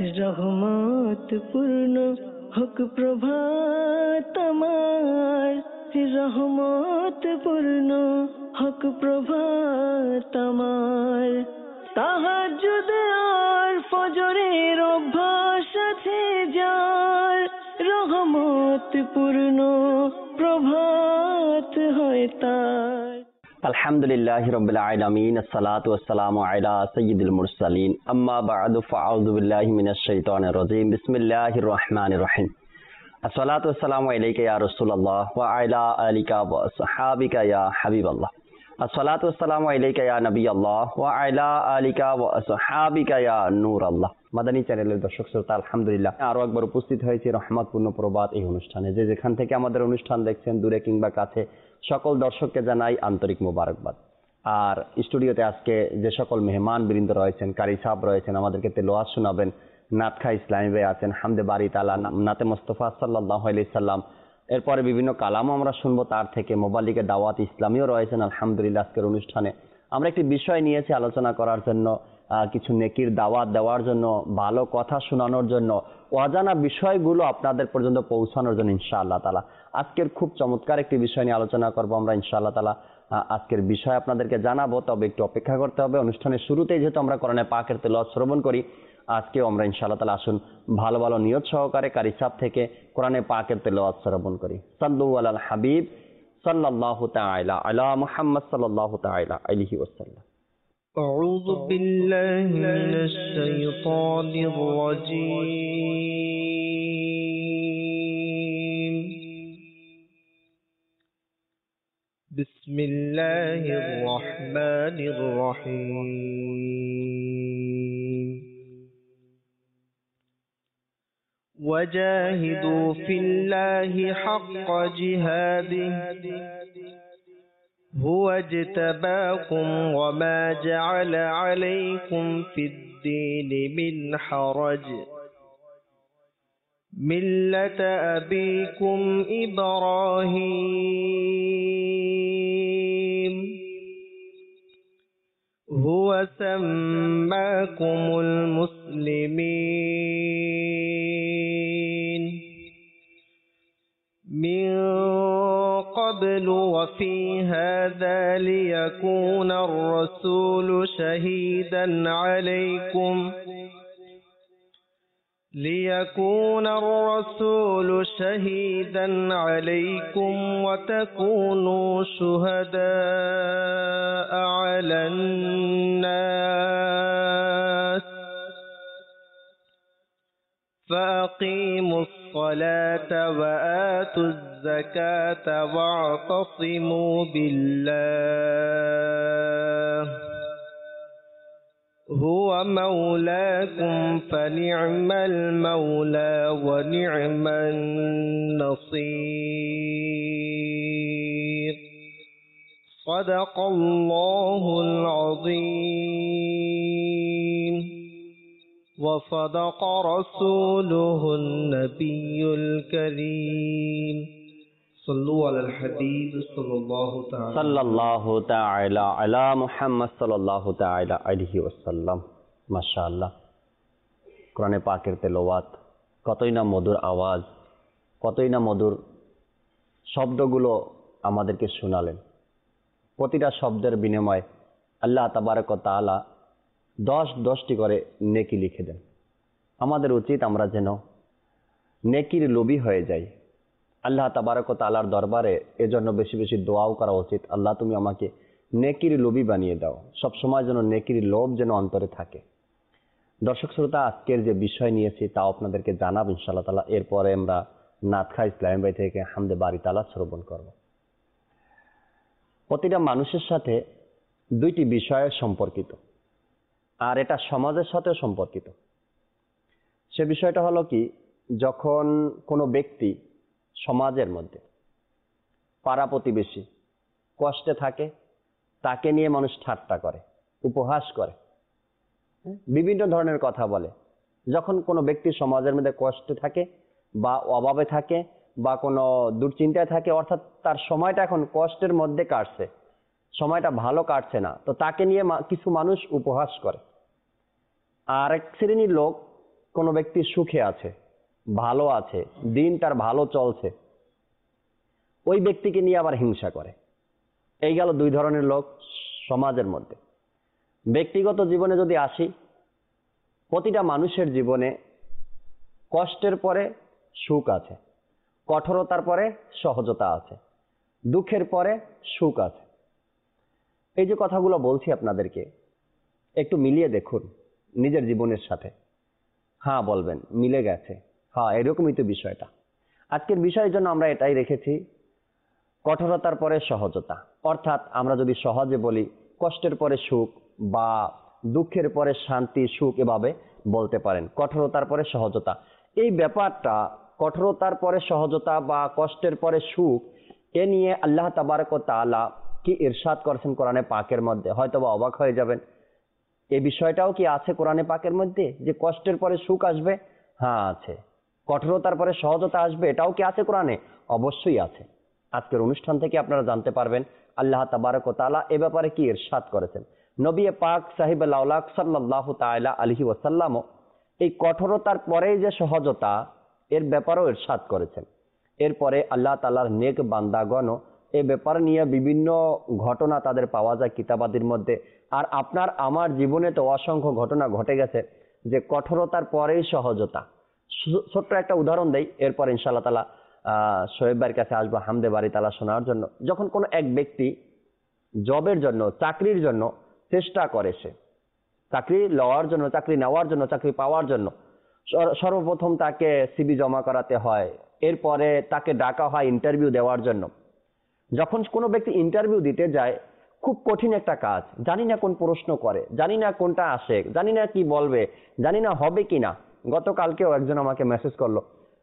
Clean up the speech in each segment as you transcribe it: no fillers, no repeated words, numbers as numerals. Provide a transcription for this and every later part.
রহমত পূর্ণ হক প্রভাত আমার, রহমত পূর্ণ হক প্রভাত আমার। তাহাজ্জুদ আর ফজরের অভ্যাস আছে যার, রহমত পূর্ণ প্রভাত হয় তার। আলহামদুলিল্লাহি রাব্বিল আলামিন, আসসালাতু ওয়াসসালামু আলা সাইয়্যিদিল মুরসালিন, আম্মা বা'দু, ফাআউযু বিল্লাহি মিনাশ শাইতানির রাজীম, বিসমিল্লাহির রহমানির রহিম। আসসালাতু ওয়াসসালামু আলাইকা ইয়া রাসূলুল্লাহ ওয়া আলা আলিকা ওয়া আসহাবিকা ইয়া হাবিবাল্লাহ। আসসালাতু ওয়াসসালামু আলাইকা ইয়া নবিয়াল্লাহ ওয়া আলা আলিকা ওয়া আসহাবিকা ইয়া নূরাল্লাহ। মাদানী চ্যানেলের দর্শক শ্রোতা, আলহামদুলিল্লাহ আরো একবার উপস্থিত হয়েছি রহমতপূর্ণ প্রবাদ এই অনুষ্ঠানে। যে যেখান থেকে আমাদের অনুষ্ঠান দেখছেন, দূরে কিংবা কাছে, সকল দর্শককে জানাই আন্তরিক মোবারকবাদ। আর স্টুডিওতে আজকে যে সকল মেহমান বৃন্দ রয়েছেন, কারি সাহেব রয়েছেন, আমাদেরকে তেলাওয়াত শোনাবেন, নাতখা ইসলামী ভাই আছেন, হামদে বারি তাআলা, নাতে মুস্তাফা সাল্লাল্লাহু আলাইহি সাল্লাম, এরপরে বিভিন্ন কালামও আমরা শুনবো তার থেকে। মোবাল্লিগে দাওয়াত ইসলামীও রয়েছেন আলহামদুলিল্লাহ। আজকের অনুষ্ঠানে আমরা একটি বিষয় নিয়েছি আলোচনা করার জন্য, কিছু নেকির দাওয়াত দেওয়ার জন্য, ভালো কথা শোনানোর জন্য, অজানা বিষয়গুলো আপনাদের পর্যন্ত পৌঁছানোর জন্য ইনশাআল্লাহ তাআলা। আজকের খুব চমৎকার একটি বিষয় নিয়ে আলোচনা করবো আমরা ইনশাআল্লাহ তাআলা। আজকের বিষয় আপনাদেরকে জানাবো, তবে একটু অপেক্ষা করতে হবে। অনুষ্ঠানের শুরুতেই যেহেতু আমরা কোরআনে পাকের তেলাওয়াত শ্রবণ করি, আজকেও আমরা ইনশাআল্লাহ তাআলা আসুন ভালো ভালো নিয়ত সহকারে কারি সাহেব থেকে কোরআনে পাকের তেলাওয়াত শ্রবণ করি। সাল্লু আলাল হাবিব সাল্লাল্লাহু তাআলা আলা মুহাম্মদ সাল্লাল্লাহু তাআলা আলাইহি ওয়াসাল্লাম। أعوذ بالله من الشيطان الرجيم. بسم الله الرحمن الرحيم. وجاهدوا في الله حق جهاده هو اجتباكم وما جعل عليكم في الدين من حرج ملة أبيكم إبراهيم هو سماكم المسلمين من قبل وفي هذا ليكون الرسول شهيدا عليكم وتكونوا شهداء على الناس فأقيموا الصلاة وآتوا الزكاة واعتصموا بالله هو مولاكم فنعم المولى ونعم النصير. صدق الله العظيم وصدق رسوله النبي الكريم. صلوا على الحبيب صلى الله تعالى على محمد صلى الله تعالى عليه وسلم. মাশাআল্লাহ, কোরআনে পাকের তেলাওয়াত, কতই না মধুর আওয়াজ, কতই না মধুর শব্দগুলো আমাদেরকে শোনালেন। প্রতিটা শব্দের বিনিময়ে আল্লাহ তাবারক ওয়া তাআলা 10টি করে নেকি লিখে দেন। আমাদের উচিত আমরা যেন নেকির লোভী হয়ে যাই আল্লাহ তাবারক ওয়া তাআলার দরবারে। এজন্য বেশি বেশি দোয়াও করা উচিত, আল্লাহ তুমি আমাকে নেকির লোভী বানিয়ে দাও। সবসময় যেন নেকির লোভ যেন অন্তরে থাকে। দর্শক শ্রোতা, আজকের যে বিষয় নিয়েছি তাও আপনাদেরকে জানাব ইনশাআল্লাহ তাআলা। এরপরে আমরা নাতখা ইসলামী ভাই থেকে হামদে বারি তাআলা শ্রবণ করব। প্রতিটা মানুষের সাথে দুইটি বিষয় সম্পর্কিত, আর এটা সমাজের সাথেও সম্পর্কিত। সে বিষয়টা হলো কি, যখন কোনো ব্যক্তি সমাজের মধ্যে পাড়া প্রতিবেশী কষ্টে থাকে, তাকে নিয়ে মানুষ ঠাট্টা করে, উপহাস করে, বিভিন্ন ধরনের কথা বলে। যখন কোনো ব্যক্তি সমাজের মধ্যে কষ্টে থাকে বা অভাবে থাকে বা কোনো দুশ্চিন্তায় থাকে, অর্থাৎ তার সময়টা এখন কষ্টের মধ্যে কাটছে, সময়টা ভালো কাটছে না, তো তাকে নিয়ে কিছু মানুষ উপহাস করে। আর এক শ্রেণীর লোক কোনো ব্যক্তি সুখে আছে, ভালো আছে, দিন তার ভালো চলছে, ওই ব্যক্তিকে নিয়ে আবার হিংসা করে। এই গেল দুই ধরনের লোক সমাজের মধ্যে। ব্যক্তিগত জীবনে যদি আসি, প্রতিটা মানুষের জীবনে কষ্টের পরে সুখ আছে, কঠোরতার পরে সহজতা আছে, দুঃখের পরে সুখ আছে। এই যে কথাগুলো বলছি আপনাদেরকে, একটু মিলিয়ে দেখুন নিজের জীবনের সাথে। হ্যাঁ বলবেন, মিলে গেছে, হ্যাঁ এরকমই তো বিষয়টা। আজকের বিষয়ের জন্য আমরা এটাই রেখেছি, কঠোরতার পরে সহজতা। অর্থাৎ আমরা যদি সহজে বলি কষ্টের পরে সুখ বা দুঃখের পরে শান্তি, সুখ, এভাবে বলতে পারেন। কঠোরতার পরে সহজতা, এই ব্যাপারটা, কঠোরতার পরে সহজতা বা কষ্টের পরে সুখ, এ নিয়ে আল্লাহ তাবারক ওয়া তাআলা কি ইরশাদ করেছেন কোরআনে পাকের মধ্যে, হয়তোবা অবাক হয়ে যাবেন। এই বিষয়টাও কি আছে কোরআনে পাকের মধ্যে যে কষ্টের পরে সুখ আসবে? হ্যাঁ আছে। কঠোরতার পরে সহজতা আসবে, এটাও কি আছে কোরআনে? অবশ্যই আছে। আজকের অনুষ্ঠান থেকে আপনারা জানতে পারবেন আল্লাহ তাবারক ওয়া তাআলা এ ব্যাপারে কি ইরশাদ করেছেন। নবী পাক সাহিবুল আওলাদ সাল্লাল্লাহু তাআলা আলাইহি ওয়াসাল্লাম এই কঠোরতার পরে যে সহজতা, এর ব্যাপারেও ইরশাদ করেছেন। এরপরে আল্লাহ তাআলার নেক বান্দাগণ এ ব্যাপার নিয়ে বিভিন্ন ঘটনা তাদের পাওয়া যায় কিতাবাদির মধ্যে। আর আপনার আমার জীবনে তো অসংখ্য ঘটনা ঘটে গেছে যে কঠোরতার পরেই সহজতা। ছোট্ট একটা উদাহরণ দেই, এরপর ইনশাআল্লাহ তাআলা শোয়েব ভাইয়ের কাছে আসবো হামদে বাড়ি তালা শোনার জন্য। যখন কোনো এক ব্যক্তি জবের জন্য, চাকরির জন্য চেষ্টা করে, সে চাকরি লওয়ার জন্য, চাকরি নেওয়ার জন্য, চাকরি পাওয়ার জন্য সর্বপ্রথম তাকে সিভি জমা করাতে হয়, এরপরে তাকে ডাকা হয় ইন্টারভিউ দেওয়ার জন্য। যখন কোনো ব্যক্তি ইন্টারভিউ দিতে যায়, খুব কঠিন একটা কাজ, জানি না কোন প্রশ্ন করে, জানি না কোনটা আসে, জানি না কি বলবে, জানি না হবে কিনা। গতকালকেও একজন আমাকে মেসেজ করলো,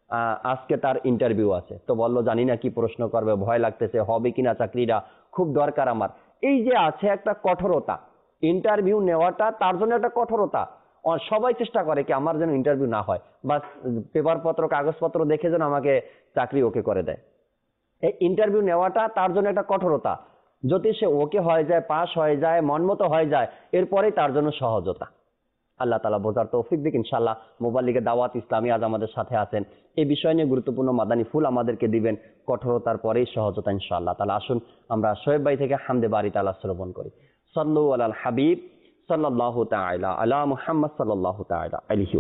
আজকে তার ইন্টারভিউ আছে, তো বললো জানি না কি প্রশ্ন করবে, ভয় লাগতেছে, হবে কিনা চাকরিটা, খুব দরকার আমার। এই যে আছে একটা কঠোরতা, ইন্টারভিউ নেওয়াটা তার জন্য একটা কঠোরতা। সবাই চেষ্টা করে কি আমার যেন ইন্টারভিউ না হয়, বা পেপার পত্র কাগজপত্র দেখে যেন আমাকে চাকরি ওকে করে দেয়। এই ইন্টারভিউ নেওয়াটা তার জন্য একটা কঠোরতা। যদি সে ওকে হয়ে যায়, পাস হয়ে যায়, মনমতো হয়ে যায়, এরপরেই তার জন্য সহজতা। আল্লাহ তাআলা বোঝার তৌফিক দিক। ইনশাআল্লাহ মোবাইল লিগে দাওয়াত ইসলামী আজ আমাদের সাথে আছেন, এই বিষয় নিয়ে গুরুত্বপূর্ণ মাদানী ফুল আমাদেরকে দিবেন, কঠোরতার পরেই সহজতা ইনশাআল্লাহ তাআলা। আসুন আমরা শোয়েব ভাই থেকে হামদে বাড়ি তাআলা শ্রবণ করি। সাল্লু আলাল হাবিব সাল্লাল্লাহু তাআলা আলা মুহাম্মদ সাল্লাল্লাহু তাআলা আলাইহি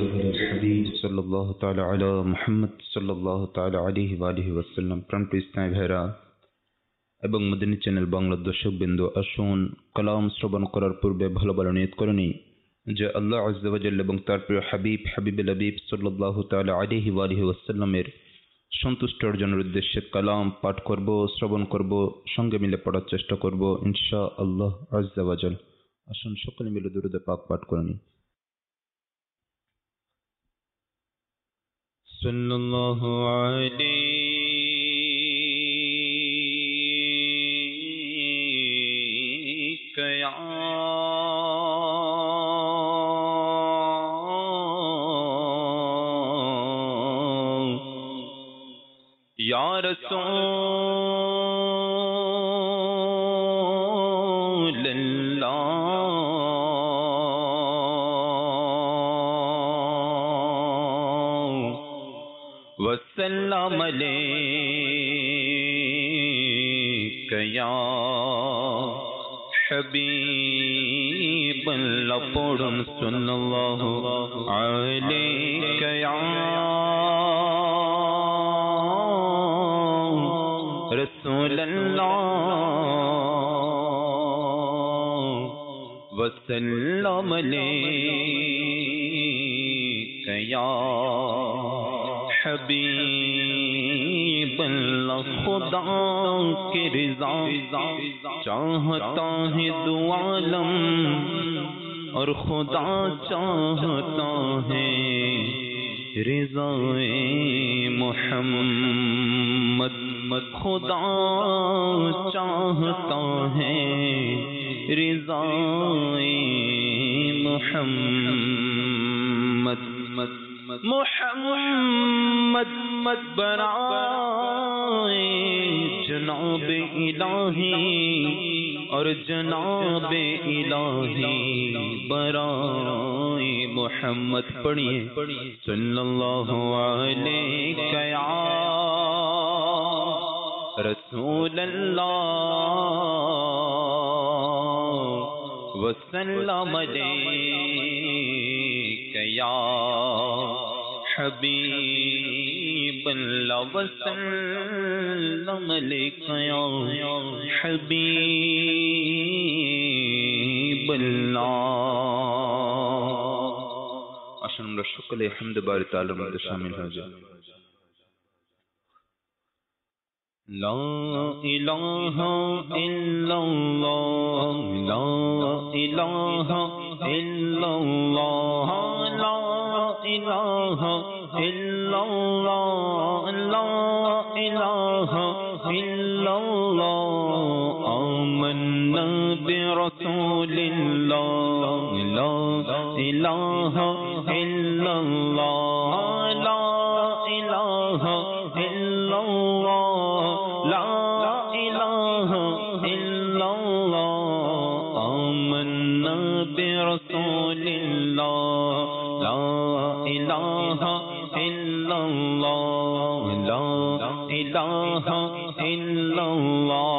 ওয়াসাল্লাম। প্রাণপ্রিয় ইসলামী ভাইরা এবং মদিনী চ্যানেল বাংলার দর্শক বিন্দু, আসুন কালাম শ্রবণ করার পূর্বে ভালো ভালো নিয়ত করে নিই যে আল্লাহ আযজা ওয়া জাল্লা এবং তার প্রিয় হাবিবুল হাবিব সাল্লাল্লাহু তাআলা আলাইহি ওয়াসাল্লামের সন্তুষ্টি অর্জনের উদ্দেশ্যে কালাম পাঠ করব, শ্রবণ করব, সঙ্গে মিলে পড়ার চেষ্টা করব ইনশাআল্লাহ আযজা ওয়া জাল্লা। আসুন সকলে মিলে দুরূদ পাক পাঠ করে নিই। সাল্লাল্লাহু আলাইকা ইয়া রাসূলুল্লাহ वसल्लम अलैका या हबीबल्लाह पढ़ुन सल्लल्लाहु अलैका या रसूलल्लाह वसल्लम अलैका या हबीबल्लाह। खुदा की रिज़ा चाहता है दो आलम और खुदा चाहता है रिज़ाए मुहम्मद। खुदा चाहता है रिज़ाए मुहम्मद। मुहम्मद बराए जनाब इलाही और जनाब इलाही बराए मुहम्मद। پڑھیے صلی اللہ علیہ یا رسول اللہ وسلم علیک یا حبیب اللہ وسلم علیک یا حبیب اللہ۔ আসুন আমরা সকলে হামদ বারি তাআলার মধ্যে শামিল হয়ে যাই। লা ইলাহা ইল্লাল্লাহ লা ইলাহা ইল্লাল্লাহ লা ইলাহা ইল্লাল্লাহ লা ইলাহা ইল্লাল্লাহ আমান্না বিরাসূলিল্লাহ লা ইলাহা ইল্লাল্লাহ লা ইলাহা ইল্লাল্লাহ লা ইলাহা ইল্লাল্লাহ আমান্না বিরাসূলিল্লাহ লা ইলাহা ইল্লাল্লাহ লা ইলাহা ইল্লাল্লাহ।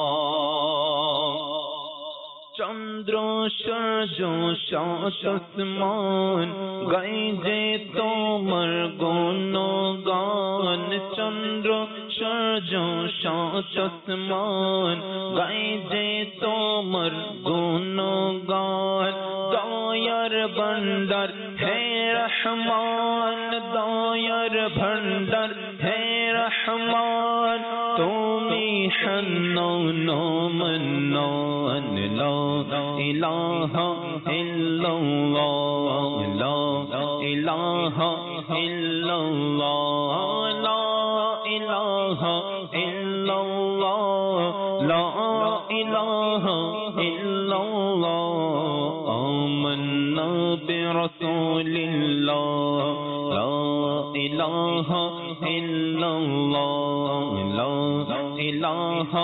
চন্দ্র সূর্য সাত আসমান গাই যে তোমার গুণগান চন্দ্র সূর্য সাত আসমান গাই যে তোমার গুণগান দয়ার ভান্ডার হে রহমান দয়ার ভান্ডার হে রহমান তুমি হান্নান মান্নান লা ইলাহা ইল্লাল্লাহ লা ইলাহা ইল্লাল্লাহ লা ইলাহা ইল্লাল্লাহ লা ইলাহা ইল্লাল্লাহ আমান্না বিরাসূলিল্লাহ লা ইলাহা ইল্লাল্লাহ লা ইলাহা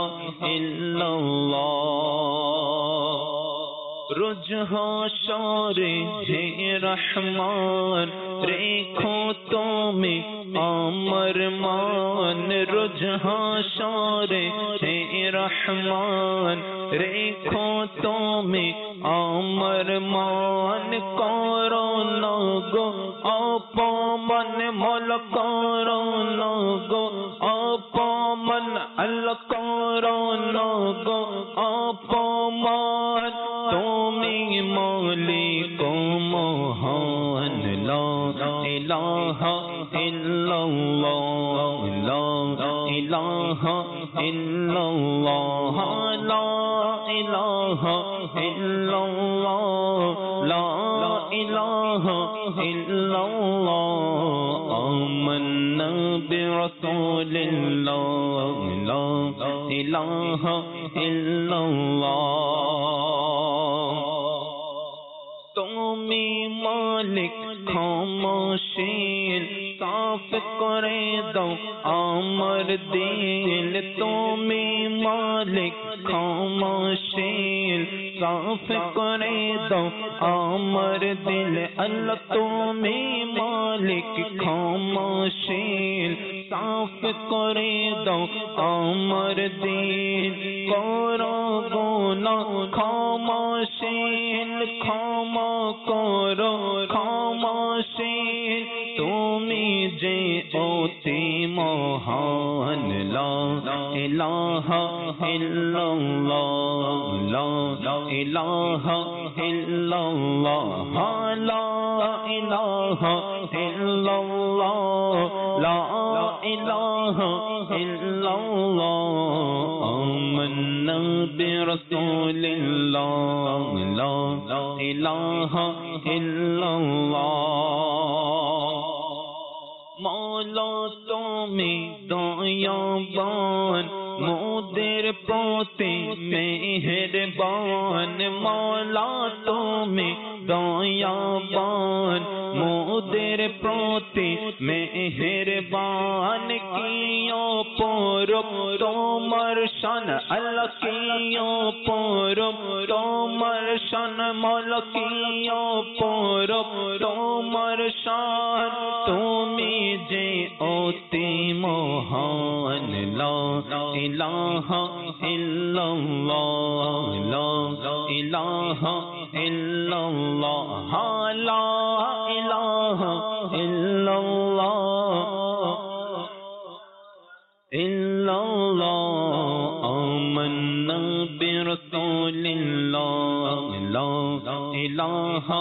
ইল্লাল্লাহ। রোজ হাশরে হে রহমান রেখো তুমি আমার মান রোজ হাশরে হে রহমান রেখো তুমি আমার মান করো না গো অপমান মল করো না গো অপমান আল্লাহ করো না গো অপমান তুমি মালিক মহান লা ইলাহা ইল্লাল্লাহ লা ইলাহা ইল্লাল্লাহ লা ইলাহা ইল্লাল্লাহ লা ইলাহা ইল্লাল্লাহ আমান্না বিরাসূলিল্লাহ লা ইলাহা ইল্লাল্লাহ। তুমি মালিক ক্ষমাশীল সাফ করে দাও আমার দিল তুমি মালিক ক্ষমাশীল সাফ করে দাও আমার দিল আল্লাহ তুমি মালিক ক্ষমাশীল সাফ করে দাও আমার দিল করো গুনাহ ক্ষমাশীল ক্ষমা করো ক্ষমাশীল তুমি যে অতি মহান লা ইলাহা ইল্লাল্লাহ লা ইলাহা ইল্লাল্লাহ লা ইলাহা ইল্লাল্লাহ লা ইলাহা ইল্লাল্লাহ আমান্না বিরাসূলিল্লাহ লা ইলাহা ইল্লাল্লাহ। মৌলা তুমি দয়াবান মোদের প্রতি মেহেরবান মৌলা তুমি দয়াবান মোদের প্রতি মেহেরবান কিও পরম তোমার শান আল্লাহ কি পরম তোমার শান মৌলা কি পরম তোমার শান তুমি যে অতি মহান লা ইলাহা ইল্লাল্লাহ লা ইলাহা ইল্লাল্লাহ লা ইলাহা ইল্লাল্লাহ ইল্লাল্লাহ আমান্না বিরাসূলিল্লাহ লা ইলাহা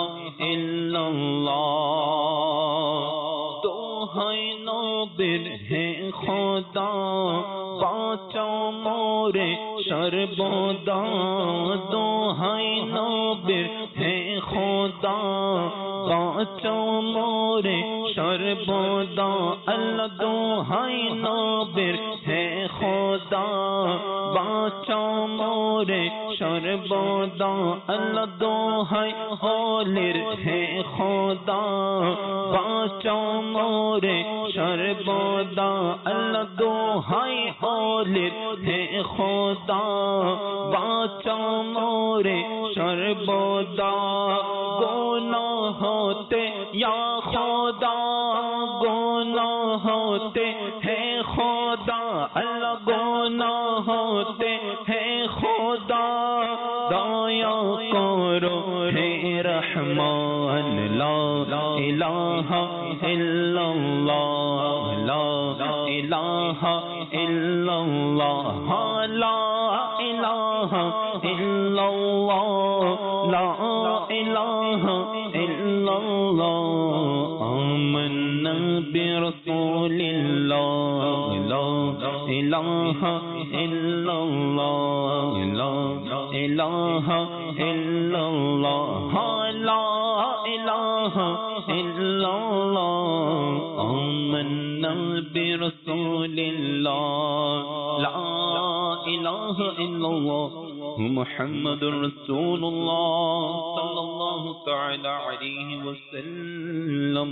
ইল্লাল্লাহ দোহাই নবীর হে খোদা বাঁচাও মোরে সর্বদা দোহাই নবীর হে খোদা বাঁচাও মোরে সর্বদা আল্লাহ দোহাই নবীর হে খোদা বাঁচাও মোরে সর্বদা আল্লাহ দোহাই হলির হে খোদা বাঁচাও মোরে সর্বদা আল্লাহ দোহাই হলির হে খোদা বাঁচাও মোরে সর্বদা গুনাহ হতে ইয়া খোদা গুনাহ হতে হে খোদা আল্লাহ গুনাহ হতে হে খোদা দয়া করো হে রহমান লা ইলাহা ইল্লাল্লাহ লা ইলাহা ইল্লাল্লাহ লা ইলাহা ইল্লাল্লাহ লা ইলাহা ইল্লাল্লাহ আমান্না বিরাসূলিল্লাহ লা ইলাহা ইল্লাল্লাহ লা ইলাহা ইল্লাল্লাহ লা ইলাহা ইল্লাল্লাহ আমান্না বিরাসূলিল্লাহ লা ইলাহা ইল্লাল্লাহ মুহাম্মাদুর রাসূলুল্লাহ সাল্লাল্লাহু তাআলা আলাইহি ওয়াসাল্লাম।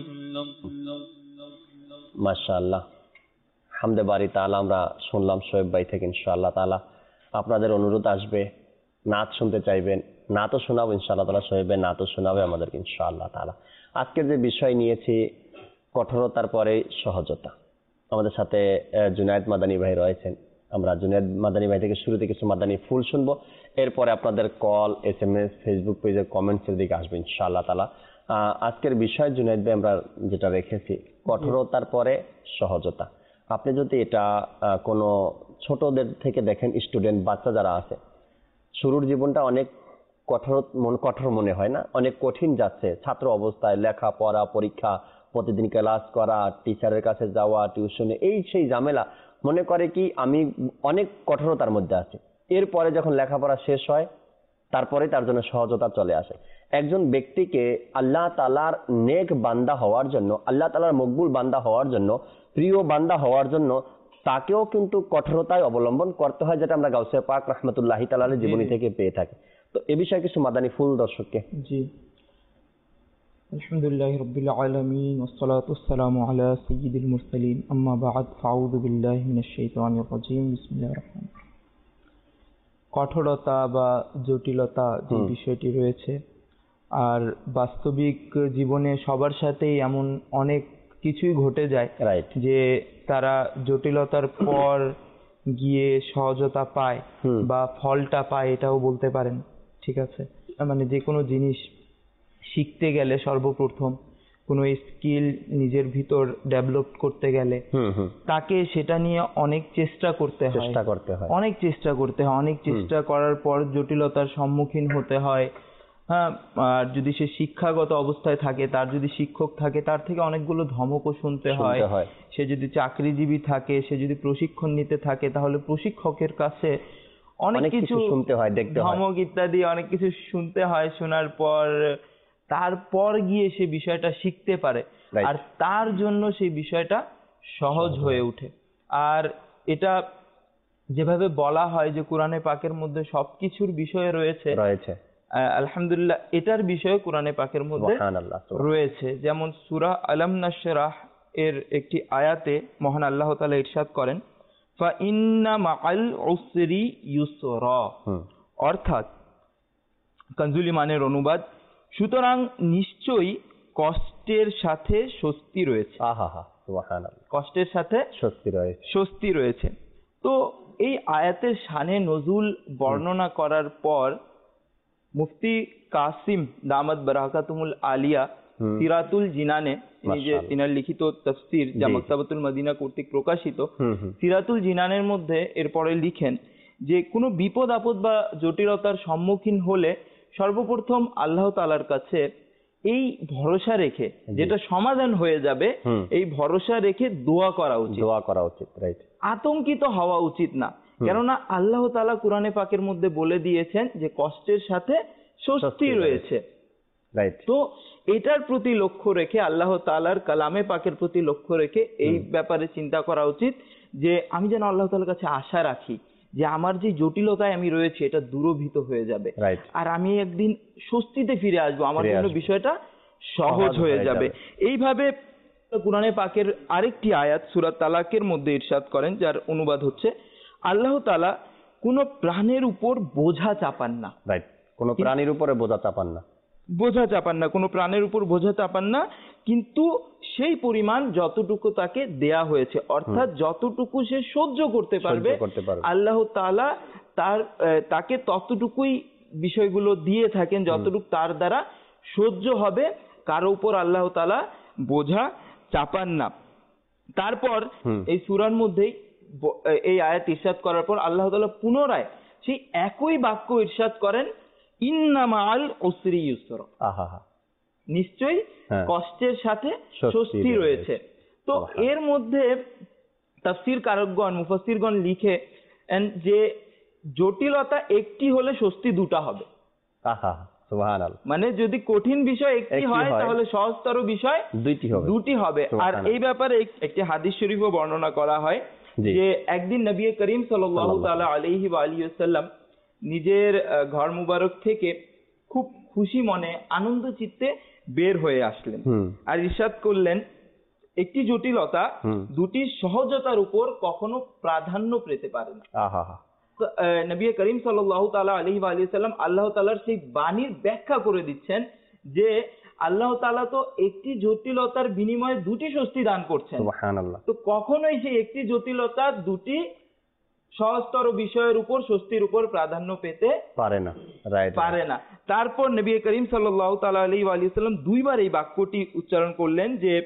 মাশাআল্লাহ, হামদে বারি তাআলা আমরা শুনলাম শোয়েব ভাই থেকে। ইনশাআল্লাহ তাআলা আপনাদের অনুরোধ আসবে, নাত শুনতে চাইবেন, নাতও শোনাবো ইনশাআল্লাহ তাআলা। শোয়েব ভাই নাতও শোনাবে আমাদেরকে ইনশাআল্লাহ তাআলা। আজকে যে বিষয় নিয়েছি কঠোরতার পরে সহজতা, আমাদের সাথে জুনায়েদ মাদানী ভাই রয়েছেন। আমরা জুনায়েদ মাদানী ভাই থেকে শুরুতে কিছু মাদানী ফুল শুনবো, এরপরে আপনাদের কল, SMS, ফেসবুক পেজের কমেন্টসের দিকে আসবে ইনশাআল্লাহ তাআলা। আজকের বিষয় জুনায়েদ ভাই আমরা যেটা রেখেছি কঠোরতার পরে সহজতা। আপনি যদি এটা কোনো ছোটদের থেকে দেখেন, স্টুডেন্ট বাচ্চা যারা আছে, শুরুর জীবনটা অনেক কঠোর মনে হয় না, অনেক কঠিন যাচ্ছে। ছাত্র অবস্থায় লেখাপড়া, পরীক্ষা, প্রতিদিন ক্লাস করা, টিচারের কাছে যাওয়া, টিউশনে, এই সেই ঝামেলা, মনে করে কি আমি অনেক কঠোরতার মধ্যে আছি। এরপরে যখন লেখাপড়া শেষ হয় তারপরে তার জন্য সহজতা চলে আসে। একজন ব্যক্তিকে আল্লাহ তাআলার নেক বান্দা হওয়ার জন্য, আল্লাহ তাআলার মকবুল বান্দা হওয়ার জন্য, প্রিয় বান্দা হওয়ার জন্য তাকেও কিন্তু কঠোরতায় অবলম্বন করতে হয়, যেটা আমরা গাউসে পাক রাহমাতুল্লাহি তাআলার জীবনী থেকে পেয়ে থাকি। তো এ বিষয়ে কিছু মাদানী ফুল দর্শককে। জি, আলহামদুলিল্লাহি রাব্বিল আলামিন ওয়াসসালাতু ওয়াসসালামু আলা সাইয়্যিদিল মুরসালিন আম্মা বা'দ ফাউযু বিল্লাহি মিনাশ শাইতানির রাজীম বিসমিল্লাহির রহমানির রহিম। কঠোরতা বা জটিলতা যে বিষয়টি রয়েছে, আর বাস্তবিক জীবনে সবার সাথেই এমন অনেক কিছুই ঘটে যায় যে তারা জটিলতার পর গিয়ে সহজতা পায় বা ফলটা পায়, এটাও বলতে পারেন। ঠিক আছে, মানে যে কোনো জিনিস শিখতে গেলে সর্বপ্রথম কোনো স্কিল নিজের ভিতর ডেভেলপ করতে গেলে তাকে সেটা নিয়ে অনেক চেষ্টা করতে হয়, অনেক চেষ্টা করার পর জটিলতার সম্মুখীন হতে হয়। হ্যাঁ, আর যদি সে শিক্ষাগত অবস্থায় থাকে, তার যদি শিক্ষক থাকে, তার থেকে অনেকগুলো ধমকও শুনতে হয়। সে যদি চাকরিজীবী থাকে, সে যদি প্রশিক্ষণ নিতে থাকে, তাহলে প্রশিক্ষকের কাছে অনেক কিছু শুনতে হয়, ধমক ইত্যাদি অনেক কিছু শুনতে হয়। শোনার পর তারপর গিয়ে সে বিষয়টা শিখতে পারে, আর তার জন্য সেই বিষয়টা সহজ হয়ে ওঠে। আর এটা যেভাবে বলা হয় যে কোরআনে পাকের মধ্যে সবকিছুর বিষয় রয়েছে, আলহামদুলিল্লাহ এটার বিষয় কোরআনে পাকের মধ্যে রয়েছে। যেমন সূরা আলাম নাশরাহ এর একটি আয়াতে মহান আল্লাহ তাআলা ইরশাদ করেন, ফাইন্না মাআল উসরি ইউসরা, অর্থাৎ কানজুল ইমানের অনুবাদ, সুতরাং নিশ্চয়ই কষ্টের সাথে স্বস্তি রয়েছে। সুবহানাল্লাহ, কষ্টের সাথে স্বস্তি রয়েছে। তো এই আয়াতের শানে নজুল বর্ণনা করার পর মুফতি কাসিম দামাত বারাকাতুমুল আলিয়া সিরাতুল জিনানে, তিনার লিখিত তাফসীর যা মাকতাবাতুল মদিনা কর্তৃক প্রকাশিত, সিরাতুল জিনানের মধ্যে এরপরে লিখেন যে কোনো বিপদ আপদ বা জটিলতার সম্মুখীন হলে সর্বপ্রথম আল্লাহ তাআলার কাছে এই ভরসা রেখে, যেটা সমাধান হয়ে যাবে, এই ভরসা রেখে দোয়া করা উচিত, রাইট। আতঙ্কিত হওয়া উচিত না, কেননা আল্লাহ তাআলা কুরআনে পাকের মধ্যে বলে দিয়েছেন যে কষ্টের সাথে স্বস্তি রয়েছে, রাইট। তো এটার প্রতি লক্ষ্য রেখে, আল্লাহ তাআলার কালামে পাকের প্রতি লক্ষ্য রেখে এই ব্যাপারে চিন্তা করা উচিত যে আমি যেন আল্লাহ তাআলার কাছে আশা রাখি যে আমার যে জটিলতায় আমি রয়েছে এটা দূরভূত হয়ে যাবে, আর আমি একদিন স্বস্তিতে ফিরে আসবো, আমার জন্য বিষয়টা সহজ হয়ে যাবে। এইভাবে কুরআনে পাকের আরেকটি আয়াত সূরা তালাকের মধ্যে ইরশাদ করেন, যার অনুবাদ হচ্ছে আল্লাহ তাআলা কোনো প্রাণের উপর বোঝা চাপান না, রাইট। কোনো প্রাণীর উপরে বোঝা চাপান না, কোনো প্রাণের উপর বোঝা চাপান না, কিন্তু সেই পরিমাণ যতটুকু তাকে দেয়া হয়েছে, অর্থাৎ যতটুকু সে সহ্য করতে পারবে আল্লাহ তাআলা তাকে ততটুকুই বিষয়গুলো দিয়ে থাকেন যতটুকু তার দ্বারা সহ্য হবে, কারো উপর আল্লাহ তাআলা বোঝা চাপান না। তারপর এই সূরার মধ্যেই এই আয়াত ইরশাদ করার পর আল্লাহ তাআলা পুনরায় সেই একই বাক্য ইরশাদ করেন, ইন্না মাআল উসরি ইউসরা, নিশ্চয়ই কষ্টের সাথে স্বস্তি রয়েছে। তো এর মধ্যে তাফসীর কারকগণ, মুফাসসিরগণ লিখে যে জটিলতা একটি হলে স্বস্তি দুটা হবে। সুবহানাল্লাহ, মানে যদি কঠিন বিষয় একটি হয় তাহলে সহজতর বিষয় দুটি হবে। আর এই ব্যাপারে একটি হাদিস শরীফও বর্ণনা করা হয় যে একদিন নবী করিম সাল্লাল্লাহু তাআলা আলাইহি ওয়া আলিহি ওয়াসাল্লাম নিজের ঘর মুবারক থেকে খুব খুশি মনে আনন্দ চিত্তে বের হয়ে আসলেন, আর ইরশাদ করলেন একটি জটিলতা দুটি সহজতার উপর কখনো প্রাধান্য পেতে পারে না। নবী করিম সাল্লাল্লাহু তাআলা আলাইহি ওয়া আলিহি ওয়াসাল্লাম আল্লাহ তাআলার সেই বাণীর ব্যাখ্যা করে দিচ্ছেন যে আল্লাহ তাআলা তো একটি জটিলতার বিনিময়ে দুটি স্বস্তি দান করছেন, সুবহানাল্লাহ। তো কখনোই সেই একটি জটিলতা দুটি সহজতর বিষয়ের উপর, স্বস্তির উপর প্রাধান্য পেতে পারে না। তারপর নবী করিম সাল্লাল্লাহু তাআলা আলাইহি ওয়া আলিহি ওয়াসাল্লাম দুইবার এই বাক্যটি উচ্চারণ করলেন যে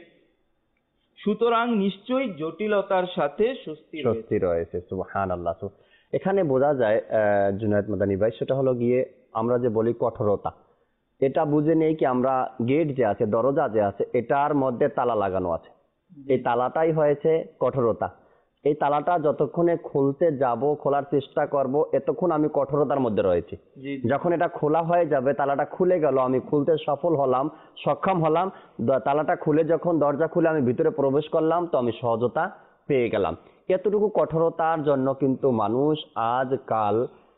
সুতরাং নিশ্চয়ই জটিলতার সাথে স্বস্তি রয়েছে, সুবহানাল্লাহ। এখানে বোঝা যায় জুনায়েদ মাদানী ভাই, সেটা হলো গিয়ে আমরা যে বলি কঠোরতা, এটা বুঝে নেই কি আমরা গেট যে আছে, দরজা যে আছে, এটার মধ্যে তালা লাগানো আছে, এই তালাটাই হয়েছে কঠোরতা। এই তালাটা যতক্ষণে খুলতে যাব, খোলার চেষ্টা করব, এতক্ষণ আমি কঠোরতার মধ্যে রয়েছি। যখন এটা খোলা হয়ে যাবে, তালাটা খুলে গেল, আমি খুলতে সক্ষম হলাম, তালাটা খুলে যখন দরজা খুলে আমি ভিতরে প্রবেশ করলাম, তো আমি সহজতা পেয়ে গেলাম। এতটুকু কঠোরতার জন্য কিন্তু মানুষ আজকাল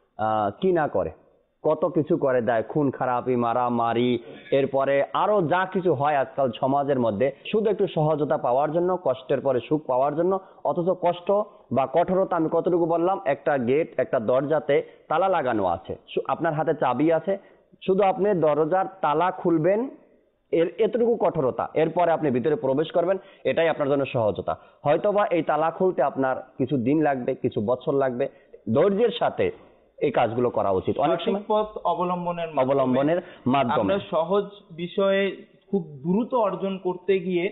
কি না করে, কত কিছু করে দেয়, খুন খারাপি, মারামারি, এরপরে আরো যা কিছু হয় আজকাল সমাজের মধ্যে, শুধু একটু সহজতা পাওয়ার জন্য, কষ্টের পরে সুখ পাওয়ার জন্য। অথচ কষ্ট বা কঠোরতা আমি কতটুকু বললাম, একটা গেট, একটা দরজাতে তালা লাগানো আছে, আপনার হাতে চাবি আছে, শুধু আপনি দরজার তালা খুলবেন, এতটুকু কঠোরতা, এরপরে আপনি ভিতরে প্রবেশ করবেন, এটাই আপনার জন্য সহজতা। হয়তোবা এই তালা খুলতে আপনার কিছু দিন লাগবে, কিছু বছর লাগবে, ধৈর্যের সাথে এই কাজগুলো করা উচিত। অনেক সময় পথ অবলম্বনের মাধ্যমে আমরা সহজ বিষয়ে খুব দ্রুত অর্জন করতে গিয়ে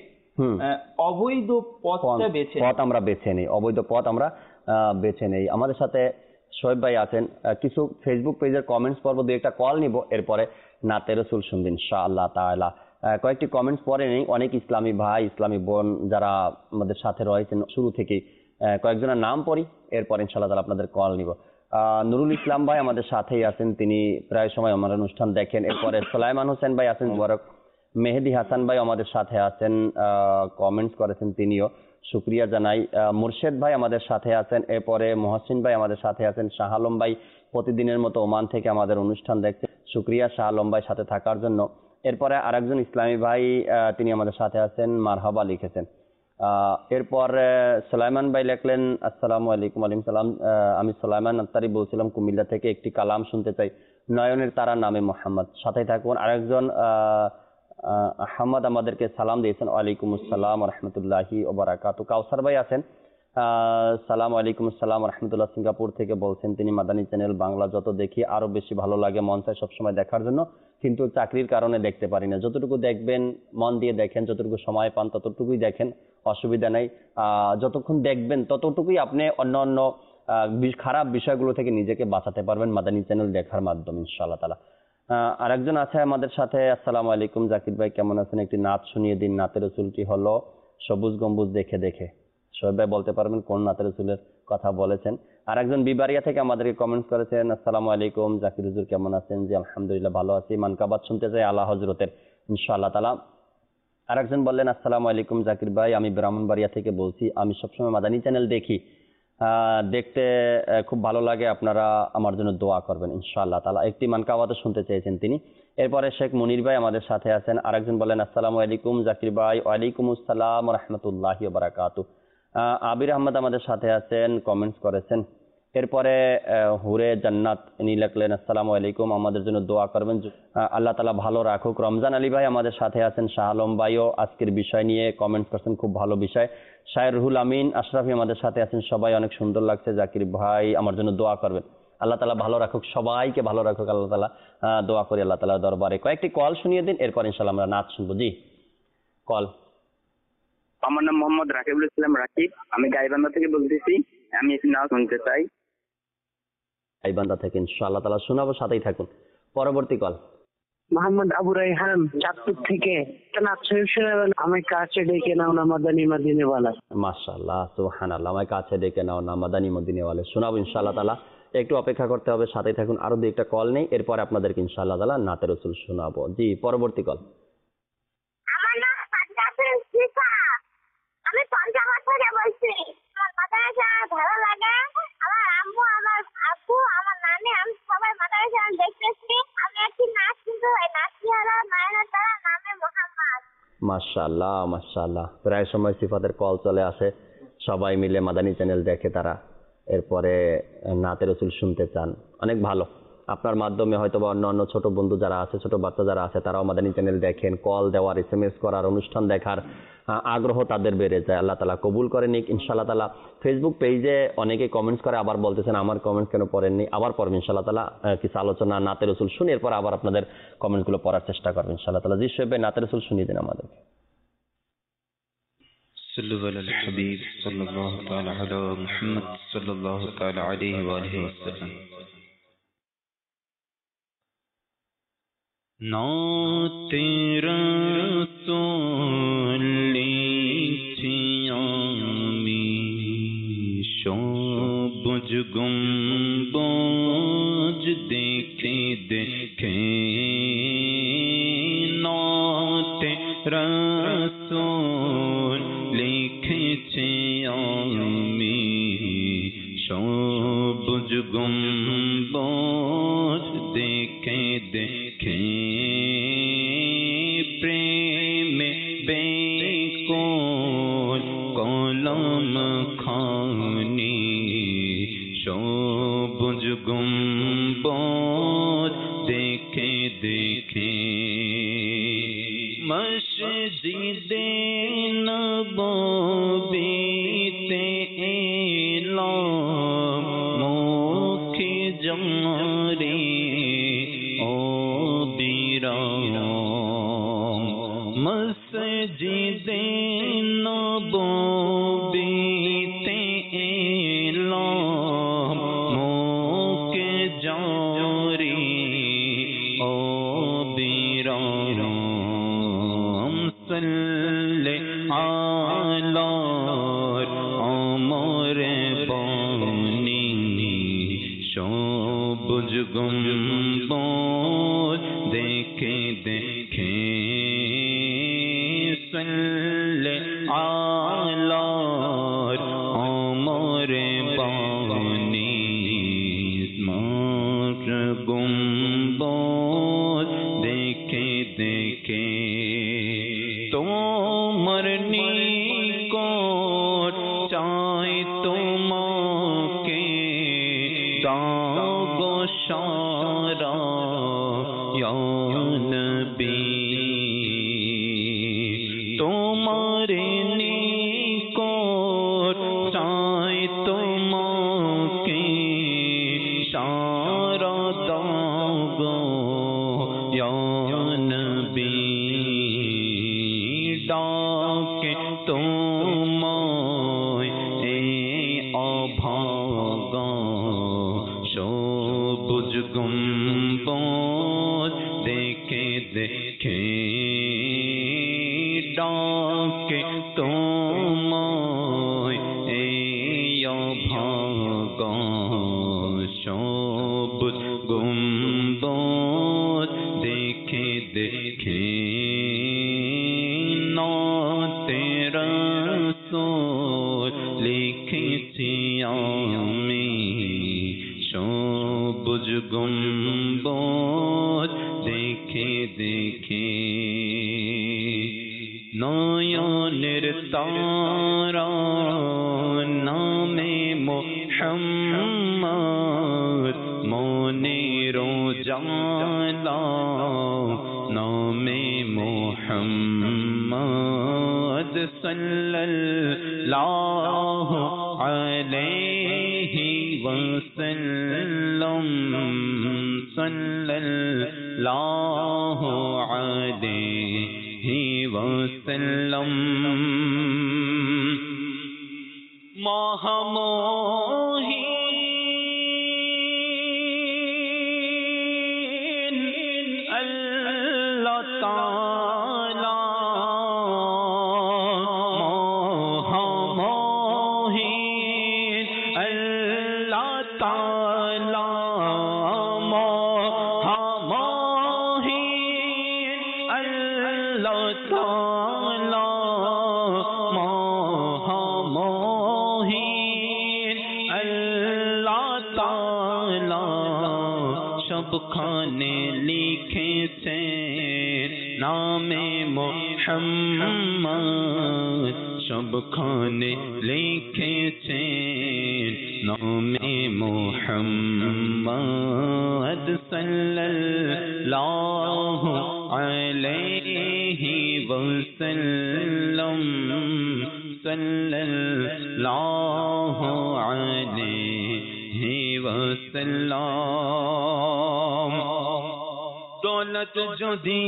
অবৈধ পথ আমরা বেছে নেই, অবৈধ পথ আমরা বেছে নেই। আমাদের সাথে শোয়েব ভাই আছেন, কিছু ফেসবুক পেজের কমেন্টস পড়বো, দুই একটা কল নিব, এরপরে নাতে রাসূল শুনবেন ইনশাআল্লাহ তাআলা। কয়েকটি কমেন্টস পড়ে নেই, অনেক ইসলামী ভাই, ইসলামী বোন যারা আমাদের সাথে রয়েছেন শুরু থেকেই, কয়েকজনের নাম পড়ি, এরপর ইনশাআল্লাহ তাআলা আপনাদের কল নিব। নুরুল ইসলাম ভাই আমাদের সাথেই আছেন, তিনি প্রায় সময় আমার অনুষ্ঠান দেখেন। এরপরে সুলাইমান হোসেন ভাই আছেন মুবারক, মেহেদি হাসান ভাই আমাদের সাথে আছেন, কমেন্টস করেছেন, তিনিও শুকরিয়া জানাই। মুর্শেদ ভাই আমাদের সাথে আছেন, এরপরে মহসিন ভাই আমাদের সাথে আছেন, শাহ আলম ভাই প্রতিদিনের মতো ওমান থেকে আমাদের অনুষ্ঠান দেখছেন, শুকরিয়া শাহ আলম ভাই সাথে থাকার জন্য। এরপরে আরেকজন ইসলামী ভাই তিনি আমাদের সাথে আছেন, মারহাবা লিখেছেন। এরপর সুলাইমান ভাই লিখলেন, আসসালামু আলাইকুম। আলাইকুম সালাম। আমি সুলাইমান আত্তারি বলছিলাম কুমিল্লা থেকে, একটি কালাম শুনতে চাই। নয়নের তারা নামে মোহাম্মদ। সাথে থাকুন। আরেকজন আহমদ আমাদেরকে সালাম দিয়েছেন, ওয়ালাইকুম আসসালাম রহমতুল্লাহি ওয়া বারাকাতুহু। কাউসার ভাই আছেন, সালাম আলাইকুম আসসালাম রহমতুল্লাহ, সিঙ্গাপুর থেকে বলছেন তিনি মাদানী চ্যানেল বাংলা যত দেখি আরো বেশি ভালো লাগে, মন চায় সবসময় দেখার জন্য, কিন্তু চাকরির কারণে দেখতে পারি না। যতটুকু দেখবেন মন দিয়ে দেখেন, যতটুকু সময় পান ততটুকুই দেখেন, অসুবিধা নাই। যতক্ষণ দেখবেন ততটুকুই আপনি অন্য অন্য খারাপ বিষয়গুলো থেকে নিজেকে বাঁচাতে পারবেন মাদানী চ্যানেল দেখার মাধ্যমে ইনশাআল্লাহ তাআলা। আরেকজন আছে আমাদের সাথে, আসসালামু আলাইকুম জাকির ভাই কেমন আছেন, একটি নাত শুনিয়ে দিন। নাতের রসুলটি হলো সবুজ গম্বুজ দেখে দেখে। সোহেব ভাই বলতে পারবেন কোন নাতের রসুলের কথা বলেছেন? আরেকজন বিবারিয়া থেকে আমাদেরকে কমেন্টস করেছেন, আসসালামু আলাইকুম জাকির হুজুর কেমন আছেন? জি আলহামদুলিল্লাহ ভালো আছি। মানকাবাত শুনতে চাই আলা হজরতের ইনশাআল্লাহ তাআলা। আরেকজন বললেন, আসসালামু আলাইকুম জাকির ভাই, আমি ব্রাহ্মণবাড়িয়া থেকে বলছি, আমি সবসময় মাদানী চ্যানেল দেখি, দেখতে খুব ভালো লাগে, আপনারা আমার জন্য দোয়া করবেন ইনশাআল্লাহ তাআলা। একটি মানকাবাত শুনতে চেয়েছেন তিনি। এরপরে শেখ মুনির ভাই আমাদের সাথে আছেন। আরেকজন বলেন, আসসালামু আলাইকুম জাকির ভাই। ওয়ালাইকুম আসসালাম রহমতুল্লাহি ওয়া বারাকাতুহু। আবির আহমদ আমাদের সাথে আছেন, কমেন্টস করেছেন। এরপরে হুরে জান্নাত ইনি লিখলেন, আসসালামু আলাইকুম, আমাদের জন্য দোয়া করবেন, আল্লাহ তাআলা ভালো রাখুক। রমজান আলী ভাই আমাদের সাথে আছেন। শাহ আলম ভাইও আজকের বিষয় নিয়ে কমেন্টস করছেন, খুব ভালো বিষয়। শায়ের রুহুল আমিন আশরাফি আমাদের সাথে আছেন। সবাই অনেক সুন্দর লাগছে, জাকির ভাই আমার জন্য দোয়া করবেন, আল্লাহ তাআলা ভালো রাখুক, সবাইকে ভালো রাখুক আল্লাহ তাআলা। দোয়া করি আল্লাহ তাআলার দরবারে। কয়েকটি কল শুনিয়ে দিন, এরপর ইনশাআল্লাহ আমরা নাচ শুনবো। জি কল। আমার নাম মোহাম্মদ রাকিবুল ইসলাম রাকিব, আমি গাইবান্ধা থেকে বলতেছি। আমি একটু নাচ শুনতে চাই। গাইবান্ধা থেকে ইনশাআল্লাহ তাআলা শোনাবো, সাথেই থাকুন। পরবর্তী কল। মোহাম্মদ আবু রাইহান চাঁদপুর থেকে, নাচ শোনাবেন, আমার কাছে ডেকে নাও না মাদানী মদিনাওয়ালা। মাশাআল্লাহ সুবহানাল্লাহ, আমার কাছে ডেকে নাও না মাদানী মদিনাওয়ালা শোনাবো ইনশাআল্লাহ তাআলা। একটু অপেক্ষা করতে হবে, সাথেই থাকুন। আরো দুই একটা কল নেই, এরপর আপনাদেরকে ইনশাআল্লাহ তাআলা নাতে রসুল শোনাবো। জি পরবর্তী কল। আমার নাম ফাতিমা শিফা, আমি পঞ্চগড় থেকে বলছি। আমার মাদ্রাসা ভালো লাগে, আমার আম্মু, আমার আব্বু, আমার নানি, আমি সবাই মাদ্রাসা দেখতেছি। আমি একটি নাচ শুনতে চাই, নাচটি হলো নয়নের তারা নামে মোহাম্মদ। মাশাআল্লাহ মাশাআল্লাহ, প্রায় সময় সিফাতের কল চলে আসে, সবাই মিলে মাদানী চ্যানেল দেখে তারা, এরপরে নাতে রসুল শুনতে চান, অনেক ভালো। আপনার মাধ্যমে হয়তো বা অন্য অন্য ছোট বন্ধু যারা আছে, ছোট বাচ্চা যারা আছে, তারাও মাদানী চ্যানেল দেখেন, কল দেওয়ার, SMS করার, অনুষ্ঠান দেখার আগ্রহ তাদের বেড়ে যায়। আল্লাহ তাআলা কবুল করে নিক ইনশাআল্লাহ তাআলা। ফেসবুক পেজে অনেকে কমেন্টস করে, আবার বলতেছেন আমার কমেন্টস কেন পড়েননি, আবার পড়বেন ইনশাআল্লাহ তাআলা। কিছু আলোচনা নাতে রসুল শুনে এরপর আবার আপনাদের কমেন্টসগুলো পড়ার চেষ্টা করবেন ইনশাআল্লাহ তাআলা। জি শোয়েব নাতে রসুল শুনিয়ে দিন আমাদেরকে। صلوا على الحبيب صلى الله تعالى على محمد صلى الله تعالى عليه وآله وسلم. नाते रसूल लिखी आमी সবুজ গম্বুজ দেখে দেখে নাতে রসূল লিখেছে আমি সবুজ গম্বুজ দেখে দেখে প্রেমে বেকুল কলম খানি সবুজ গম্বুজ দেখে দেখে মসজিদে নববীতে এলাম মুখে জারি ও বিরাম মসজিদে নববীতে এলাম মুখে জারি ও বিরাম সাল্লি আলা আমর বানি সবুজ গম্বুজ দেখে দেখে সাল্লি আলা আমর বানি স্মার গম্বুজ দেখে দেখে তোমার নিকট তোমায় এই অভাগা সবুজ গম্বুজ দেখে দেখে ডাকে তোমায় এই অভাগা সবুজ গম্বুজ দেখে দেখে নাতে রাসূল লিখেছি আমি সবুজ গম্বুজ দেখে দেখে নয়নের তারা নামে মুহাম্মদ মনের জালা নামে মুহাম্মদ সাল্লাল্লাহু আলাইহি ওয়াসাল্লাম সাল্লাল্লাহু আলাইহি ওয়াসাল্লাম মহামহিন আল্লাহ তাআলা মহামহিন আল্লাহ তাআলা মহামহিন আল্লাহ তাআলা মহামহিন আল্লাহ তাআলা সবখানে লিখেছেন নামে মুহাম্মদ সবখানে লিখেছেন নামে মুহাম্মদ সাল্লাল্লাহু আলাইহি ওয়াসাল্লাম সাল্লাল্লাহু আলাইহি ওয়াসাল্লাম দৌলত যদি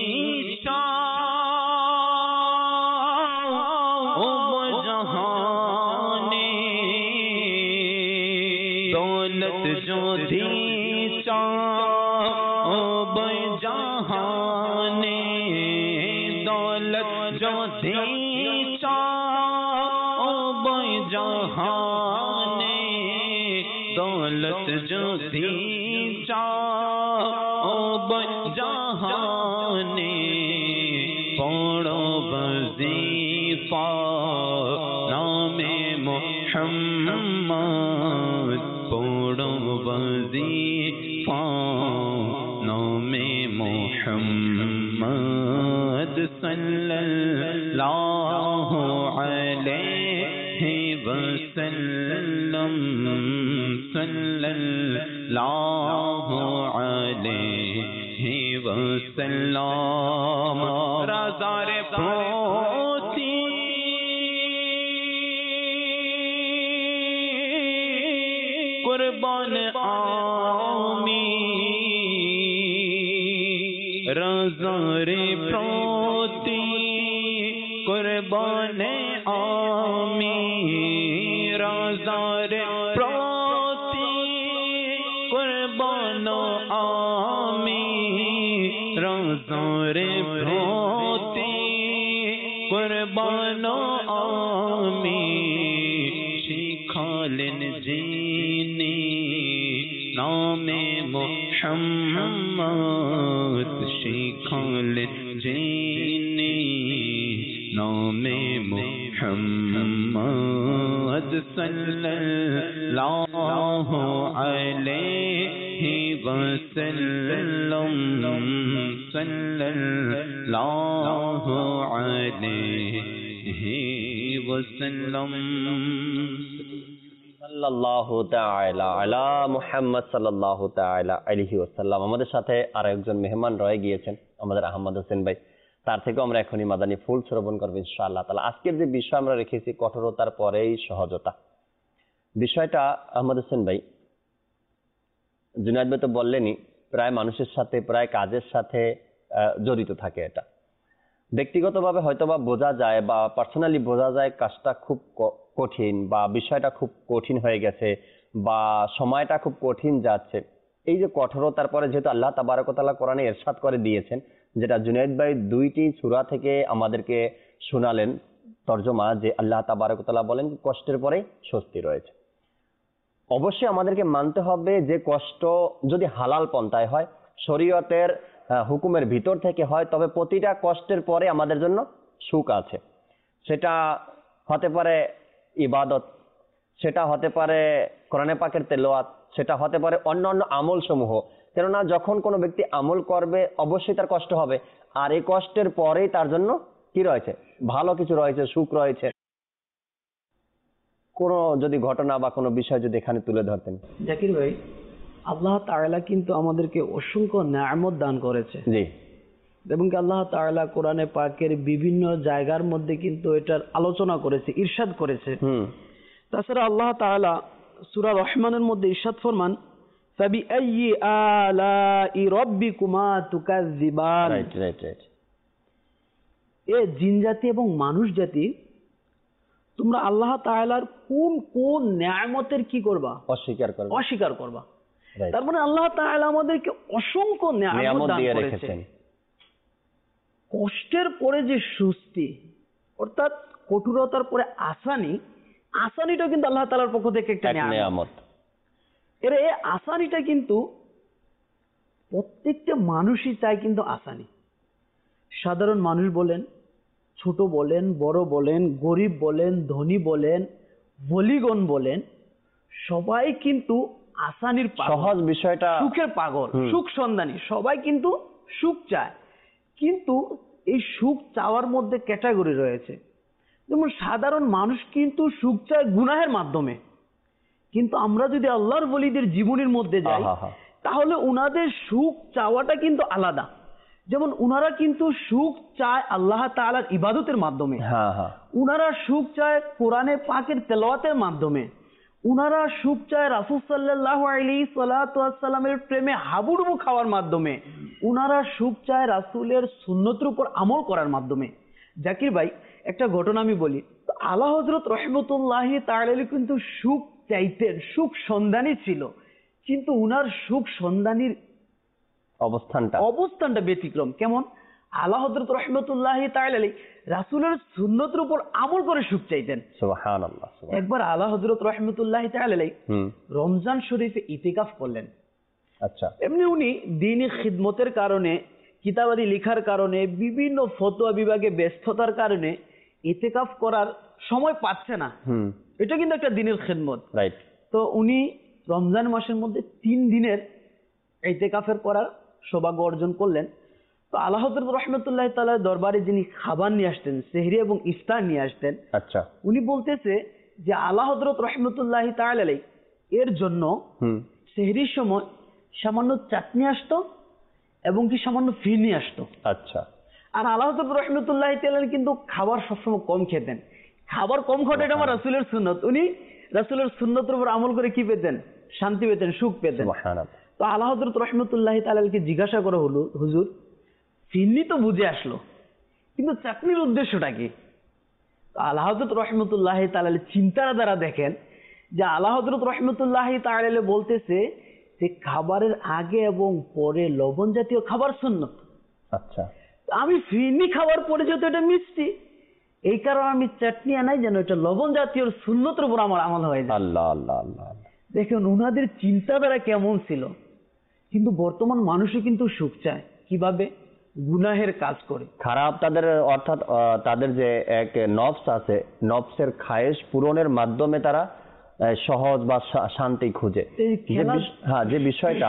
চাও জাহানে দৌলত যদি চাও জাহানে দৌলত যদি চাও জাহানে দৌলত যদি চাও জাহানে পড়ো বজিফা নামে মুহাম্মদ পড়ো বজিফা নামে মুহাম্মদ সাল্লাল্লাহু আলাইহি ওয়াসাল্লাম সাল্লাল্লাহু আলাইহি ওয়াসাল্লাম রাজারে প্রতি কুরবান আমি রাজারে প্রতি কুরবান আমি রাজারে প্রতি কুরবান আমি রাজারে প্রতি কুরবান আমি শিখালেন যিনি নামে মুহাম্মদ শিখালেন যিনি নামে মুহাম্মদ সাল্লাল্লাহু আলাইহি ওয়াসাল্লাম সাল্লাল্লাহু আলাইহি ওয়াসাল্লাম সাল্লাল্লাহু তাআলা আলা মুহাম্মদ সাল্লাল্লাহু তাআলা আলাইহি ওয়াসাল্লাম। আমাদের সাথে আরেকজন মেহমান রয়ে গিয়েছেন আমাদের আহমদ হোসেন ভাই, তার থেকেও আমরা এখনই মাদানী ফুল শ্রবণ করবো ইনশাআল্লাহ তাআলা। আজকের যে বিষয় আমরা রেখেছি কঠোরতার পরেই সহজতা, বিষয়টা আহমদ হোসেন ভাই জুনায়েদ ভাই তো বললেনই, প্রায় মানুষের সাথে প্রায় কাজের সাথে জড়িত থাকে এটা। ব্যক্তিগতভাবে হয়তোবা বোঝা যায় বা পার্সোনালি বোঝা যায় কাজটা খুব কঠিন বা বিষয়টা খুব কঠিন হয়ে গেছে বা সময়টা খুব কঠিন যাচ্ছে। এই যে কঠোরতার পরে যেহেতু আল্লাহ তাবারক ওয়া তাআলা কোরআনে ইরশাদ করে দিয়েছেন, যেটা জুনায়েদ ভাই 2টি সূরা থেকে আমাদেরকে শোনালেন তরজমা, যে আল্লাহ তাবারক ওয়া তাআলা বলেন কষ্টের পরে স্বস্তি রয়েছে। অবশ্যই আমাদেরকে মানতে হবে যে কষ্ট যদি হালাল পন্থায় হয়, শরীয়তের হুকুমের ভিতর থেকে হয়, তবে প্রতিটা কষ্টের পরে আমাদের জন্য সুখ আছে। সেটা হতে পারে ইবাদত, সেটা হতে পারে কোরআনে পাকের তেলাওয়াত, সেটা হতে পারে অন্যান্য আমল সমূহ। কেননা যখন কোনো ব্যক্তি আমল করবে অবশ্যই তার কষ্ট হবে, আর এই কষ্টের পরেই তার জন্য কি রয়েছে, ভালো কিছু রয়েছে, সুখ রয়েছে। কোনো যদি ঘটনা বা কোনো বিষয় যদি এখানে তুলে ধরতেন। জাকির ভাই, আল্লাহ তাআলা কিন্তু আমাদেরকে অসংখ্য নিয়ামত দান করেছে। জি। এবং আল্লাহ তাআলা কোরআনে পাকের বিভিন্ন জায়গার মধ্যে কিন্তু এটার আলোচনা করেছে, ইরশাদ করেছে। তাছাড়া আল্লাহ তাআলা সূরা রহমানের মধ্যে ইরশাদ ফরমান, ফাবিআইয়ি আলাই রাব্বিকুমা তুকাজ্জিবান। Right right right. এ জিন জাতি এবং মানুষ জাতি, তোমরা আল্লাহ তাআলার কোন কোন নিয়ামতের কি করবা? অস্বীকার করবা। তার মানে আল্লাহ তাআলা আমাদেরকে অসংখ্য নিয়ামত দান করেছেন। কষ্টের পরে যে স্বস্তি, অর্থাৎ কঠোরতার পরে আসানিটা কিন্তু আল্লাহ তাআলার পক্ষ থেকে একটা নিয়ামত। এর এই আসানিটা কিন্তু প্রত্যেকটা মানুষই চায়, কিন্তু আসানি। সাধারণ মানুষ বলেন, ছোট বলেন, বড় বলেন, গরিব বলেন, ধনী বলেন, বলিগণ বলেন, সবাই কিন্তু আসানির পাগল, সহজ বিষয়টা, সুখের পাগল, সুখ সন্ধানী। সবাই কিন্তু সুখ চায়, কিন্তু এই সুখ চাওয়ার মধ্যে ক্যাটাগরি রয়েছে। যেমন সাধারণ মানুষ কিন্তু সুখ চায় গুনাহের মাধ্যমে, কিন্তু আমরা যদি আল্লাহর ওলিদের জীবনের মধ্যে যাই তাহলে উনাদের সুখ চাওয়াটা কিন্তু আলাদা। যেমন উনারা কিন্তু সুখ চায় আল্লাহ তাআলার ইবাদতের মাধ্যমে, উনারা সুখ চায় কোরআনে পাকের তেলাওয়াতের মাধ্যমে, উনারা সুখ চায় রাসূল সাল্লাল্লাহু আলাইহি সাল্লাতু ওয়াস সাল্লামের প্রেমে হাবুডুবু খাওয়ার মাধ্যমে, উনারা সুখ চায় রাসূলের সুন্নতের উপর আমল করার মাধ্যমে। জাকির ভাই, একটা ঘটনা আমি বলি। আলা হযরত রাহমাতুল্লাহি তাআলা কিন্তু সুখ চাইতেন, সুখ সন্ধানী ছিল, কিন্তু উনার সুখ সন্ধানীর অবস্থানটা ব্যতিক্রম। কেমন? আলা হযরত রাহমাতুল্লাহি তাআলা রাসূলের সুন্নতের উপর আমল করে সুখ চাইতেন। সুবহানাল্লাহ। একবার আলা হযরত রাহমাতুল্লাহি তাআলা রমজান শরীফে ইতিকাফ করলেন। আচ্ছা। এমনি উনি দ্বীনি খিদমতের কারণে, কিতাবাদি লেখার কারণে, বিভিন্ন ফতোয়া বিভাগে ব্যস্ততার কারণে ইতিকাফ করার সময় পাচ্ছে না। এটা কিন্তু একটা দ্বীনের খিদমত। রাইট। তো উনি রমজান মাসের মধ্যে 3 দিনের ইতিকাফের করার সৌভাগ্য অর্জন করলেন। তো আলা হযরত রাহমাতুল্লাহি তাআলা দরবারে যিনি খাবার নিয়ে আসতেন, সেহরি এবং ইফতার নিয়ে আসতেন, আচ্ছা, উনি বলতেছে যে আলা হযরত রাহমাতুল্লাহি তাআলা এর জন্য সেহরির সময় সামান্য চাটনি আসতো এবং কি সামান্য ফিরনি আসতো। আচ্ছা। আর আলা হযরত রাহমাতুল্লাহি তাআলা কিন্তু খাবার সবসময় কম খেতেন। খাবার কম খাওয়াটা এটা আমার রাসূলের সুন্নত। উনি রাসূলের সুন্নতের উপর আমল করে কি পেতেন? শান্তি পেতেন, সুখ পেতেন। সুবহানাল্লাহ। তো আলা হযরত রাহমাতুল্লাহি তাআলাকে জিজ্ঞাসা করা হলো, হুজুর ফিরনি তো বুঝে আসলো, কিন্তু চাটনির উদ্দেশ্যটা কি? আলা হযরত রাহমাতুল্লাহি তাআলা চিন্তার দ্বারা দেখেন যে আলা হযরত রাহমাতুল্লাহি তাআলা বলতেছে যে খাবারের আগে এবং পরে লবণ জাতীয় খাবার সুন্নত। আচ্ছা। আমি ফিরনি খাবার পরে যেহেতু এটা মিষ্টি, এই কারণে আমি চাটনি আনাই যেন এটা লবণ জাতীয় সুন্নতের উপর আমার আমল হয়ে যায়। আল্লাহ আল্লাহ আল্লাহ। দেখুন উনাদের চিন্তাধারা কেমন ছিল। কিন্তু বর্তমান মানুষও কিন্তু সুখ চায়, কিভাবে? গুনাহের কাজ করে। খারাপ তাদের, অর্থাৎ তাদের যে এক নফস আছে, নফসের খায়েশ পূরণের মাধ্যমে তারা সহজ বা শান্তি খুঁজে। হ্যাঁ, যে বিষয়টা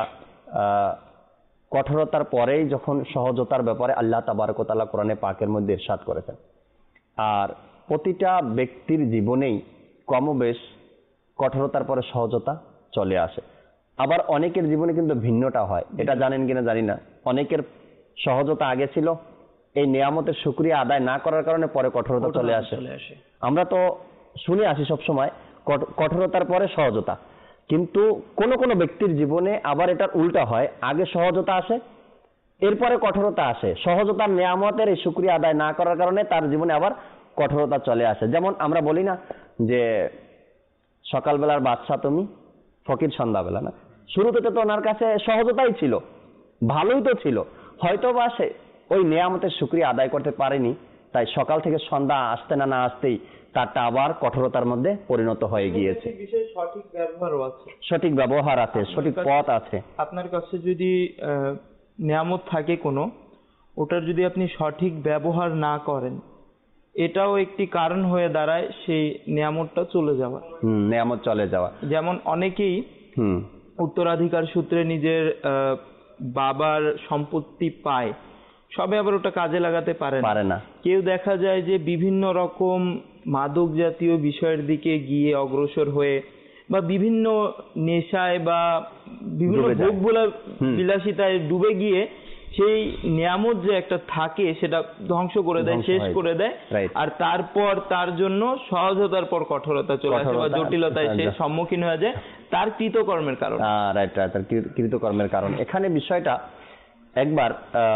কঠোরতার পরেই যখন সহজতার ব্যাপারে আল্লাহ তাবারক ওয়া তাআলা কোরআনে পাকের মধ্যে ইরশাদ করেছেন। আর প্রতিটা ব্যক্তির জীবনেই কমবেশ কঠোরতার পরে সহজতা চলে আসে। আবার অনেকের জীবনে কিন্তু ভিন্নটা হয়, এটা জানেন কিনা জানি না। অনেকের সহজতা আগে ছিল, এই নিয়ামতের শুকরিয়া আদায় না করার কারণে পরে কঠোরতা চলে আসে। আমরা তো শুনে আসি সবসময় কঠোরতার পরে সহজতা, কিন্তু কোন কোন ব্যক্তির জীবনে আবার এটার উল্টা হয়, আগে সহজতা আসে, এরপরে কঠোরতা আসে, সহজতার নিয়ামতের এই শুকরিয়া আদায় না করার কারণে তার জীবনে আবার কঠোরতা চলে আসে। যেমন আমরা বলি না যে সকালবেলার বাদশা তুমি, ফকির সন্ধ্যাবেলা, না? শুরুতে তো ওনার কাছে সহজতাই ছিল, ভালোই তো ছিল, হয়তো বা সে ওই নিয়ামতের শুকরিয়া আদায় করতে পারেনি, তাই সকাল থেকে সন্ধ্যা আসতে না আসতেই তারটা আবার কঠোরতার মধ্যে পরিণত হয়ে গিয়েছে। সঠিক ব্যবহারও আছে, সঠিক ব্যবহার আছে, সঠিক পথ আছে। আপনার কাছে যদি নিয়ামত থাকে কোনো, ওটার যদি আপনি সঠিক ব্যবহার না করেন, এটাও একটি কারণ হয়ে দাঁড়ায় সেই নিয়ামতটা চলে যাওয়া। নিয়ামত চলে যাওয়া। যেমন অনেকেই উত্তরাধিকার সূত্রে নিজের বাবার সম্পত্তি পায়, সবে আবার ওটা কাজে লাগাতে পারে না। কেউ দেখা যায় যে বিভিন্ন রকম মাদক জাতীয় বিষয়ের দিকে গিয়ে অগ্রসর হয়ে বা বিভিন্ন নেশায় বা বিভিন্ন বিলাসিতায় ডুবে গিয়ে সেই নিয়ামত যে একটা থাকে সেটা ধ্বংস করে দেয়, শেষ করে দেয়। আর তারপর তার জন্য সহজতার পর কঠোরতা চলে আসে বা জটিলতায় সে সম্মুখীন হয়ে যায় তার কৃতকর্মের কারণে। কৃতকর্মের কারণ। এখানে বিষয়টা, একবার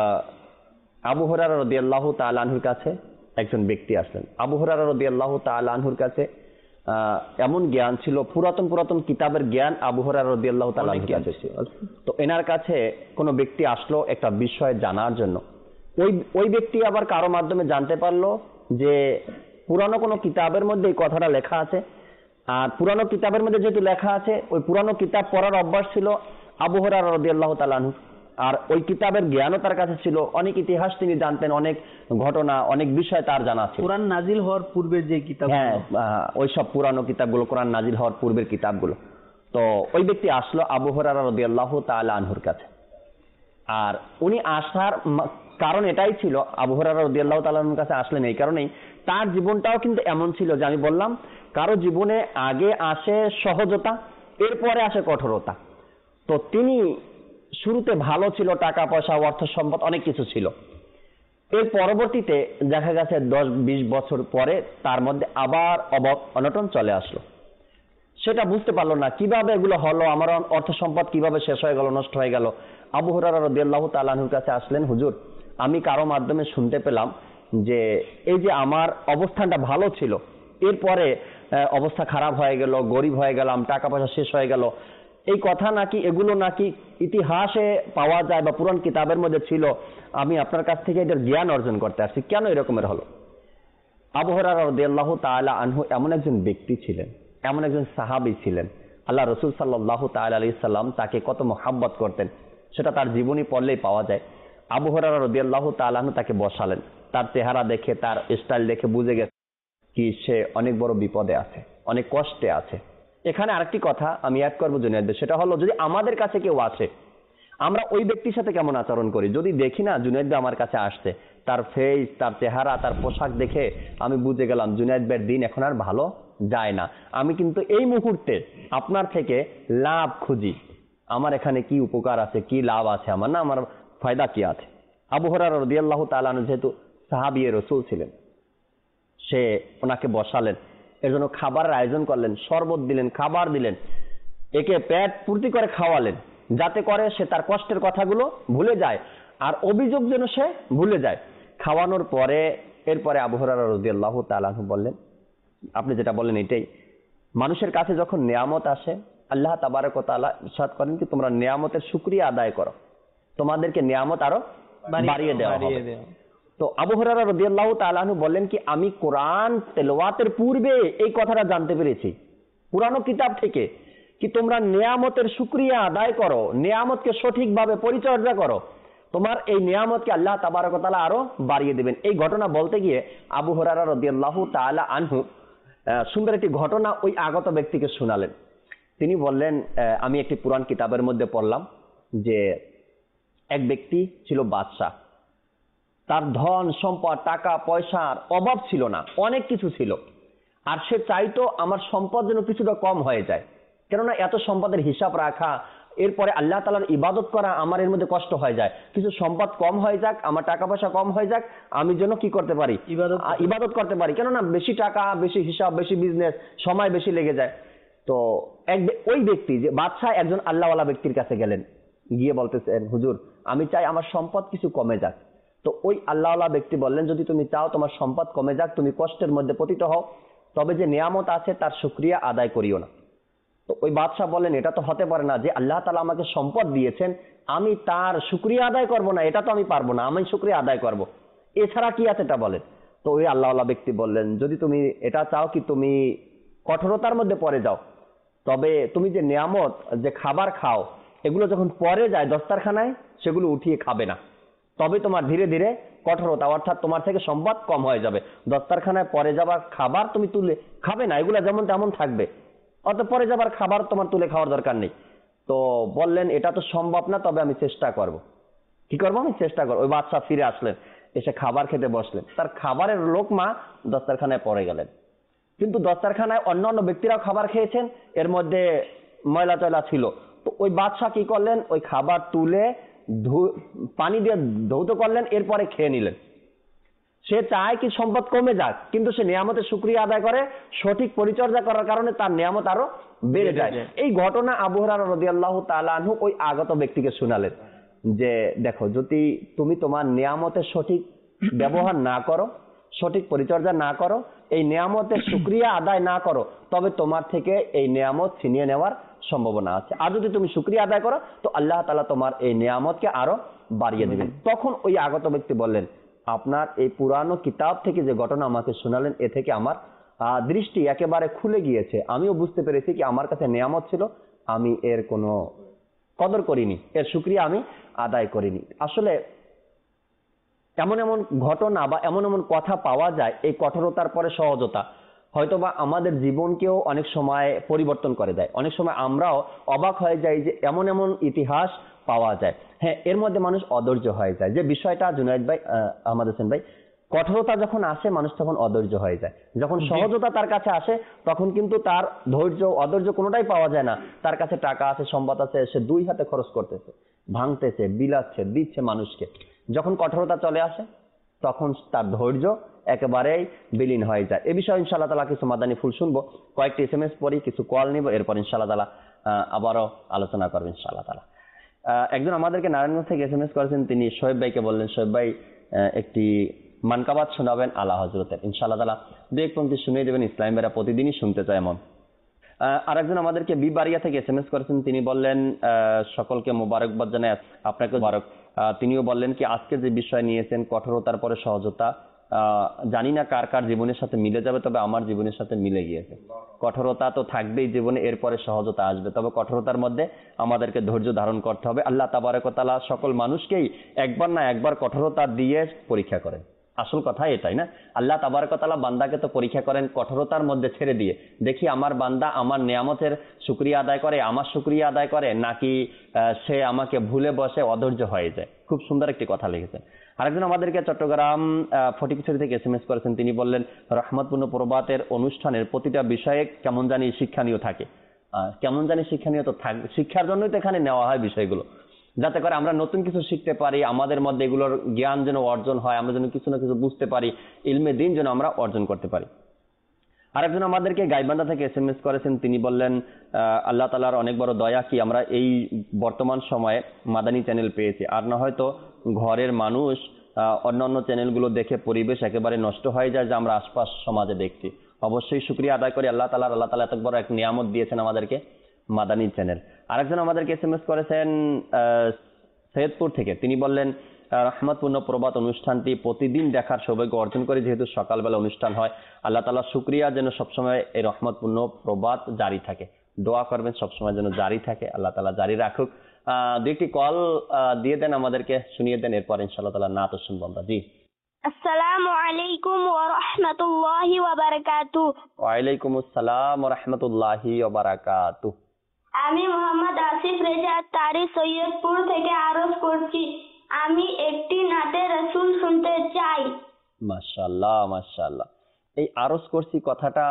আবু হুরায়রা রাদিয়াল্লাহু তাআলা আনহুর কাছে একজন ব্যক্তি আসলেন। আবু হুরায়রা রাদিয়াল্লাহু তাআলা আনহুর কাছে এমন জ্ঞান ছিল, পুরাতন কিতাবের জ্ঞান আবু হুরায়রা রাদিয়াল্লাহু তাআলা আনহুর কাছে ছিল। তো এনার কাছে কোনো ব্যক্তি আসলো একটা বিষয় জানার জন্য। ওই ব্যক্তি আবার কারো মাধ্যমে জানতে পারলো যে পুরানো কোনো কিতাবের মধ্যে এই কথাটা লেখা আছে। আর পুরানো কিতাবের মধ্যে যেহেতু লেখা আছে, ওই পুরানো কিতাব পড়ার অভ্যাস ছিল আবু হুরায়রা রাদিয়াল্লাহু তাআলা আনহু। আর ওই কিতাবের জ্ঞানও তার কাছে ছিল, অনেক ইতিহাস তিনি জানতেন, অনেক ঘটনা, অনেক বিষয় তার জানা ছিল। কোরআন নাজিল হওয়ার পূর্বের যে কিতাব, ওই সব পুরানো কিতাবগুলো, কোরআন নাজিল হওয়ার পূর্বের কিতাবগুলো। তো ওই ব্যক্তি আসলো আবু হুরায়রা রাদিয়াল্লাহু তাআলা আনহুর কাছে। আর উনি আসার কারণ এটাই ছিল, আবু হুরায়রা রাদিয়াল্লাহু তাআলা আনহুর কাছে আসলেন এই কারণেই, তার জীবনটাও কিন্তু এমন ছিল যে আমি বললাম কারো জীবনে আগে আসে সহজতা, এরপরে আসে কঠোরতা। তো তিনি শুরুতে ভালো ছিল, টাকা পয়সা, অর্থ সম্পদ অনেক কিছু ছিল। এর পরবর্তীতে দেখা গেছে 10-20 বছর পরে তার মধ্যে আবার অনটন চলে আসলো। সেটা বুঝতে পারলো না কিভাবে এগুলো হলো, আমার অর্থ সম্পদ কিভাবে শেষ হয়ে গেল, নষ্ট হয়ে গেল। আবু হুরায়রা রাদিয়াল্লাহু তাআলা আনহুর কাছে আসলেন, হুজুর আমি কারো মাধ্যমে শুনতে পেলাম যে এই যে আমার অবস্থানটা ভালো ছিল, এরপরে অবস্থা খারাপ হয়ে গেল, গরিব হয়ে গেলাম, টাকা পয়সা শেষ হয়ে গেল। এই কথা নাকি, এগুলো নাকি ইতিহাসে পাওয়া যায় বা পুরান কিতাবের মধ্যে ছিল। আমি আপনার কাছ থেকে এটার জ্ঞান অর্জন করতে আসছি, কেন এরকমের হলো? আবু হুরায়রা রাদিয়াল্লাহু তাআলা আনহু এমন একজন ব্যক্তি ছিলেন, এমন একজন সাহাবী ছিলেন, আল্লাহ রাসূল সাল্লাল্লাহু তাআলা আলাইহি সাল্লাম তাকে কত মহব্বত করতেন, সেটা তার জীবনী পড়লেই পাওয়া যায়। আবু হুরায়রা রাদিয়াল্লাহু তাআলা আনহু তাকে বসালেন। তার চেহারা দেখে, তার স্টাইল দেখে বুঝে গেছে কি সে অনেক বড় বিপদে আছে, অনেক কষ্টে আছে। এখানে আরেকটি কথা আমি অ্যাড করবো জুনায়েদ, সেটা হলো যদি আমাদের কাছে কেউ আসে, আমরা ওই ব্যক্তির সাথে কেমন আচরণ করি। যদি দেখি না জুনায়েদ ভাই আমার কাছে আসছে, তার ফেস, তার চেহারা, তার পোশাক দেখে আমি বুঝে গেলাম জুনায়েদ ভাইয়ের দিন এখন আর ভালো যায় না, আমি কিন্তু এই মুহূর্তে আপনার থেকে লাভ খুঁজি, আমার এখানে কি উপকার আছে, কি লাভ আছে আমার, না আমার ফায়দা কি আছে। আবু হুরায়রা রাদিয়াল্লাহু তাআলা আনহু যেহেতু সাহাবী রাসূল ছিলেন, সে ওনাকে বসালেন, এর জন্য খাবারের আয়োজন করলেন, শরবত দিলেন, খাবার দিলেন, একে পেট পূর্তি করে খাওয়ালেন, যাতে করে সে তার কষ্টের কথাগুলো ভুলে যায় আর অভিযোগ যেন সে ভুলে যায়। খাওয়ানোর পরে এরপরে আবু হুরায়রা রাদিয়াল্লাহু তাআলা আনহু বললেন, আপনি যেটা বললেন এটাই, মানুষের কাছে যখন নিয়ামত আসে আল্লাহ তাবারক ওয়া তাআলা ইরশাদ করেন কি তোমরা নিয়ামতের শুকরিয়া আদায় করো, তোমাদেরকে নিয়ামত আরো বাড়িয়ে দেওয়া হবে। তো আবু হুরায়রা রাদিয়াল্লাহু তাআলা আনহু বললেন কি আমি কোরআন তেলাওয়াতের পূর্বে এই কথাটা জানতে পেরেছি পুরানো কিতাব থেকে, কি তোমরা নিয়ামতের শুকরিয়া আদায় করো, নিয়ামতকে সঠিকভাবে পরিচর্যা করো, তোমার এই নিয়ামতকে আল্লাহ তাবারক ওয়া তাআলা আরো বাড়িয়ে দেবেন। এই ঘটনা বলতে গিয়ে আবু হুরায়রা রাদিয়াল্লাহু তাআলা আনহু সুন্দর একটি ঘটনা ওই আগত ব্যক্তিকে শোনালেন। তিনি বললেন, আমি একটি পুরান কিতাবের মধ্যে পড়লাম যে এক ব্যক্তি ছিল বাদশাহ, তার ধন সম্পদ, টাকা পয়সার অভাব ছিল না, অনেক কিছু ছিল, আর সে চাইতো আমার সম্পদ যেন কিছুটা কম হয়ে যায়, কেননা এত সম্পদের হিসাব রাখা, এরপরে আল্লাহ তাআলার ইবাদত করা আমার এর মধ্যে কষ্ট হয়ে যায়, কিছু সম্পদ কম হয়ে যাক, আমার টাকা পয়সা কম হয়ে যাক, আমি যেন কি করতে পারি, ইবাদত করতে পারি, কেননা বেশি টাকা, বেশি হিসাব, বেশি বিজনেস, সময় বেশি লেগে যায়। তো ওই ব্যক্তি যে বাদশাহ একজন আল্লাহওয়ালা ব্যক্তির কাছে গেলেন, গিয়ে বলতেছেন, হুজুর আমি চাই আমার সম্পদ কিছু কমে যাক। তো ওই আল্লাহওয়ালা ব্যক্তি বললেন, যদি তুমি চাও তোমার সম্পদ কমে যাক, তুমি কষ্টের মধ্যে পতিত হও, তবে যে নিয়ামত আছে তার শুকরিয়া আদায় করিও না। তো ওই বাদশাহ বললেন, এটা তো হতে পারে না যে আল্লাহ তাআলা আমাকে সম্পদ দিয়েছেন, আমি তার শুকরিয়া আদায় করব না, এটা তো আমি পারবো না, আমি শুকরিয়া আদায় করব, এছাড়া কি আছে এটা বলেন। তো ওই আল্লাহওয়ালা ব্যক্তি বললেন, যদি তুমি এটা চাও কি তুমি কঠোরতার মধ্যে পড়ে যাও, তবে তুমি যে নিয়ামত, যে খাবার খাও, এগুলো যখন পরে যায় দস্তারখানায়, সেগুলো উঠিয়ে খাবে না, তবে তোমার ধীরে ধীরে কঠোরতা, অর্থাৎ তোমার থেকে সম্পদ কম হয়ে যাবে। দস্তারখানায় পরে যাবার খাবার তুমি তুলে খাবে না, এগুলো যেমন তেমন থাকবে, অত পরে যাবার খাবার তোমার তুলে খাওয়ার দরকার নেই। তো বললেন, এটা তো সম্ভব না, তবে আমি চেষ্টা করব। কি করবো? আমি চেষ্টা করবো। ওই বাদশাহ ফিরে আসলেন, এসে খাবার খেতে বসলেন, তার খাবারের লোকমা দস্তারখানায় পড়ে গেলেন। কিন্তু দস্তারখানায় অন্যান্য ব্যক্তিরাও খাবার খেয়েছেন, এর মধ্যে ময়লা টয়লা ছিল। তো ওই বাদশাহ কি করলেন, ওই খাবার তুলে পানি দিয়ে ধৌত করলেন, এরপরে খেয়ে নিলেন। সে চায় কি সম্পদ কমে যাক, কিন্তু সে নিয়ামতের শুকরিয়া আদায় করে, সঠিক পরিচর্যা করার কারণে তার নিয়ামত আরো বেড়ে যায়। এই ঘটনা আবু হুরায়রা রাদিয়াল্লাহু তাআলা আনহু ওই আগত ব্যক্তিকে শোনালেন যে, দেখো, যদি তুমি তোমার নিয়ামতের সঠিক ব্যবহার না করো, সঠিক পরিচর্যা না করো, এই নিয়ামতের শুকরিয়া আদায় না করো, তবে তোমার থেকে এই নিয়ামত ছিনিয়ে নেওয়ার সম্ভাবনা আছে। আর যদি তুমি শুকরিয়া আদায় করো, তো আল্লাহ তাআলা তোমার এই নিয়ামতকে আরো বাড়িয়ে দিবেন। তখন ওই আগত ব্যক্তি বললেন, আপনার এই পুরানো কিতাব থেকে যে ঘটনা আমাকে শোনালেন, এ থেকে আমার দৃষ্টি একেবারে খুলে গিয়েছে। আমিও বুঝতে পেরেছি কি আমার কাছে নিয়ামত ছিল, আমি এর কোনো কদর করিনি, এর শুকরিয়া আমি আদায় করিনি। আসলে এমন এমন ঘটনা বা এমন এমন কথা পাওয়া যায়, এই কঠোরতার পরে সহজতা হয়তোবা আমাদের জীবনকেও অনেক সময় পরিবর্তন করে দেয়। অনেক সময় আমরাও অবাক হয়ে যাই যে এমন এমন ইতিহাস পাওয়া যায়। হ্যাঁ, এর মধ্যে মানুষ অধৈর্য হয়ে যায়, যে বিষয়টা জুনায়েদ ভাই, আহমদ হোসেন ভাই, কঠোরতা যখন আসে মানুষ তখন অধৈর্য হয়ে যায়। যখন সহজতা তার কাছে আসে তখন কিন্তু তার ধৈর্য অধৈর্য কোনোটাই পাওয়া যায় না। তার কাছে টাকা আছে, সম্পদ আছে, সে দুই হাতে খরচ করতেছে, ভাঙতেছে, বিলাচ্ছে, দিচ্ছে মানুষকে। যখন কঠোরতা চলে আসে তখন তার ধৈর্য একেবারেই বিলীন হয়ে যায়। এ বিষয়ে ইনশাআল্লাহ তাআলা কিছু মাদানী ফুল শুনবো, কয়েকটি SMS পড়ি, কিছু কল নিব, এরপর ইনশাআল্লাহ তাআলা আবারও আলোচনা করবো ইনশাআল্লাহ তাআলা। একজন আমাদেরকে নারায়ণগঞ্জ থেকে SMS করেছেন, তিনি শোয়েব ভাইকে বললেন, শোয়েব ভাই একটি মানকাবাত শোনাবেন আলা হযরতের। ইনশাআল্লাহ তাআলা দুই এক পংক্তি শুনিয়ে দেবেন, ইসলামী ভাইরা প্রতিদিনই শুনতে চায় এমন। আরেকজন আমাদেরকে বিবারিয়া থেকে SMS করেছেন, তিনি বললেন, সকলকে মোবারকবাদ জানাই, আপনাকে মোবারক। তিনিও বললেন কি আজকে যে বিষয় নিয়েছেন কঠোরতার পরে সহজতা, জানি না কার কার জীবনের সাথে মিলে যাবে, তবে আমার জীবনের সাথে মিলে গিয়েছে। কঠোরতা তো থাকবেই জীবনে, এরপরে সহজতা আসবে, তবে কঠোরতার মধ্যে আমাদেরকে ধৈর্য ধারণ করতে হবে। আল্লাহ তাবারক ওয়া তাআলা সকল মানুষকেই একবার না একবার কঠোরতা দিয়ে পরীক্ষা করেন। আসল কথা এটাই না, আল্লাহ তাবারক ওয়া তাআলা বান্দাকে তো পরীক্ষা করেন কঠোরতার মধ্যে ছেড়ে দিয়ে, দেখি আমার বান্দা আমার নিয়ামতের শুকরিয়া আদায় করে, আমার শুকরিয়া আদায় করে, নাকি সে আমাকে ভুলে বসে অধৈর্য হয়ে যায়। খুব সুন্দর একটি কথা লিখেছেন। আরেকজন আমাদেরকে চট্টগ্রাম ফটিকছড়ি থেকে SMS করেছেন, তিনি বললেন, রহমতপূর্ণ প্রভাতের অনুষ্ঠানের প্রতিটা বিষয়ে কেমন জানি শিক্ষণীয় থাকে। কেমন জানি শিক্ষণীয় তো থাকবে, শিক্ষার জন্যই তো এখানে নেওয়া হয় বিষয়গুলো, যাতে করে আমরা নতুন কিছু শিখতে পারি, আমাদের মধ্যে এগুলোর জ্ঞান যেন অর্জন হয়, আমরা যেন কিছু না কিছু বুঝতে পারি, ইলমে দ্বীন যেন আমরা অর্জন করতে পারি। আরেকজন আমাদেরকে গাইবান্ধা থেকে SMS করেছেন, তিনি বললেন, আল্লাহ তাআলার অনেক বড় দয়া কি আমরা এই বর্তমান সময়ে মাদানী চ্যানেল পেয়েছি, আর না হয়তো ঘরের মানুষ অন্যান্য চ্যানেলগুলো দেখে পরিবেশ একেবারে নষ্ট হয়ে যায় যা আমরা আশপাশ সমাজে দেখছি। অবশ্যই শুকরিয়া আদায় করি আল্লাহ তাআলা এত বড় এক নিয়ামত দিয়েছেন আমাদেরকে, মাদানী চ্যানেল। আরেকজন আমাদেরকে SMS করেছেন সৈয়দপুর থেকে, তিনি বললেন, রহমতপূর্ণ প্রভাত অনুষ্ঠানটি প্রতিদিন দেখার সৌভাগ্য অর্জন করে, যেহেতু সকালবেলা অনুষ্ঠান হয়। আল্লাহ তাআলা শুকরিয়া যেন সবসময় এই রহমতপূর্ণ প্রভাত জারি থাকে, দোয়া করবেন সবসময় যেন জারি থাকে, আল্লাহ তাআলা জারি রাখুক। দুইটি কল দিয়ে দেন, আমাদেরকে শুনিয়ে দেন, এরপর ইনশাআল্লাহ তাআলা নাত শুনবো আমরা। জি, আসসালামু আলাইকুম ওয়া রাহমাতুল্লাহি ওয়া বারাকাতুহু। ওয়া আলাইকুম আসসালাম ওয়া রাহমাতুল্লাহি ওয়া বারাকাতুহু। আমি মোহাম্মদ আসিফ রেজা তারি সৈয়দপুর থেকে আরজ করছি, আমি একটি নাতে রাসূল শুনতে চাই। মাশাআল্লাহ মাশাআল্লাহ। এই আরজ করছি কথাটা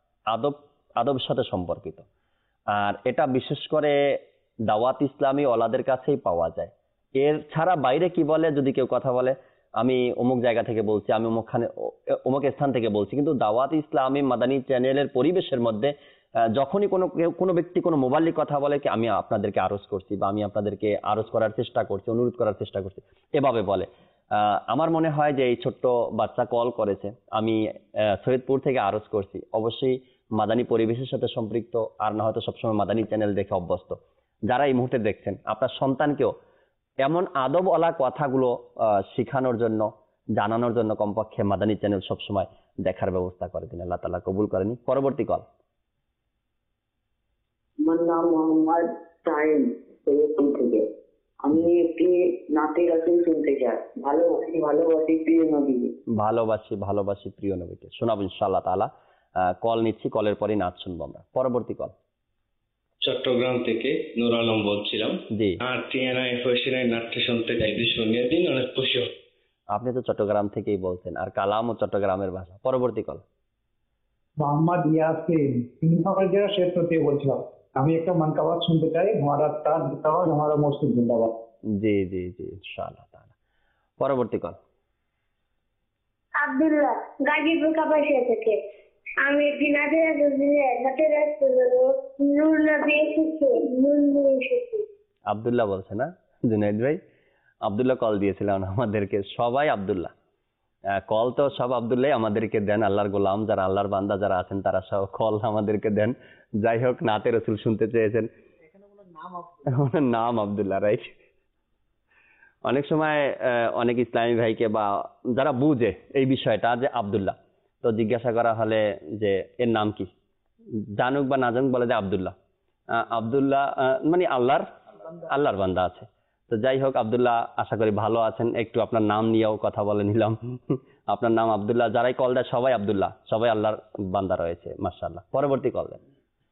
আদব সাথে সম্পর্কিত, আর এটা বিশেষ করে দাওয়াত ইসলামী ওলাদের কাছেই পাওয়া যায়। এর ছাড়া বাইরে কি বলে যদি কেউ কথা বলে, আমি অমুক জায়গা থেকে বলছি, আমি অমুক স্থান থেকে বলছি, কিন্তু দাওয়াত ইসলামী মাদানী চ্যানেলের পরিবেশের মধ্যে যখনই কোনো ব্যক্তি কোনো মোবাইলে কথা বলে কি আমি আপনাদেরকে আরজ করছি বা আমি আপনাদেরকে আরজ করার চেষ্টা করছি, অনুরোধ করার চেষ্টা করছি, এভাবে বলে। আমার মনে হয় যে এই ছোট্ট বাচ্চা কল করেছে, আমি সৈয়দপুর থেকে আরজ করছি, অবশ্যই মাদানী পরিবেশের সাথে সম্পৃক্ত, আর না হয়তো সবসময় মাদানী চ্যানেল দেখে অভ্যস্ত। যারা এই মুহূর্তে দেখছেন, আপনার সন্তানকেও এমন আদবওয়ালা কথাগুলো শিখানোর জন্য, জানানোর জন্য কমপক্ষে মাদানী চ্যানেল সবসময় দেখার ব্যবস্থা করে দিন। আল্লাহ তাআলা কবুল করেনি। পরবর্তী কল। আমার নাম মোহাম্মদ সাইম, সৈয়দপুর থেকে। আমি একটি নাতে রাসূল শুনতে চাই। ভালোবাসি প্রিয় নবীকে। ভালোবাসি প্রিয় নবীকে শোনাবো ইনশাআল্লাহ তাআলা। কল নিচ্ছি, কলের পরে নাচ শুনবো আমরা। পরবর্তী কল। চট্টগ্রাম থেকে নূর আলম বলছিলাম। জি। আর টিএনআই হোসেনের নাট্য শুনতে চাই, শুনিয়ে দিন, অনেক খুশি। আপনি তো চট্টগ্রাম থেকেই বলছেন, আর কালামও চট্টগ্রামের ভাষা। পরবর্তী কল। মোহাম্মদ ইয়াসিন, সিংহবাগ জেলা শেরপুর থেকে বলছিলাম। আমি একটা মানকাবাত শুনতে চাই, হমারা তাজ জিন্দাবাদ, হমারা মসজিদ জিন্দাবাদ। জি জি জি ইনশাআল্লাহ তাআলা। পরবর্তী কল। আব্দুল্লাহ, গাজীপুর কাপাসিয়া থেকে। আমি একটি নাতে নূর নবী এসেছে, নূর নবী এসেছে। আব্দুল্লাহ বলছে না জুনাইদ ভাই? আব্দুল্লাহ কল দিয়েছিলেন আমাদেরকে, সবাই আব্দুল্লাহ। কল তো সব আব্দুল্লাহ আমাদেরকে দেন, আল্লাহর গোলাম যারা, আল্লাহর বান্দা যারা আছেন তারা সব কল আমাদেরকে দেন। যাই হোক, নাতে রসুল শুনতে চেয়েছেন, নাম আব্দুল্লাহ, রাইট। অনেক সময় অনেক ইসলামী ভাইকে বা যারা বুঝে এই বিষয়টা যে আব্দুল্লাহ, তো জিজ্ঞাসা করা হলে যে এর নাম কি, জানুক বা না জানুক বলে যে আব্দুল্লাহ। আব্দুল্লাহ মানে আল্লাহর বান্দা আছে। তো যাই হোক, আব্দুল্লাহ আশা করি ভালো আছেন। একটু আপনার নাম নিয়েও কথা বলে নিলাম। আপনার নাম আব্দুল্লাহ, যারাই কল দেয় সবাই আব্দুল্লাহ, সবাই আল্লাহর বান্দা রয়েছে, মাশাআল্লাহ। পরবর্তী কল দেন।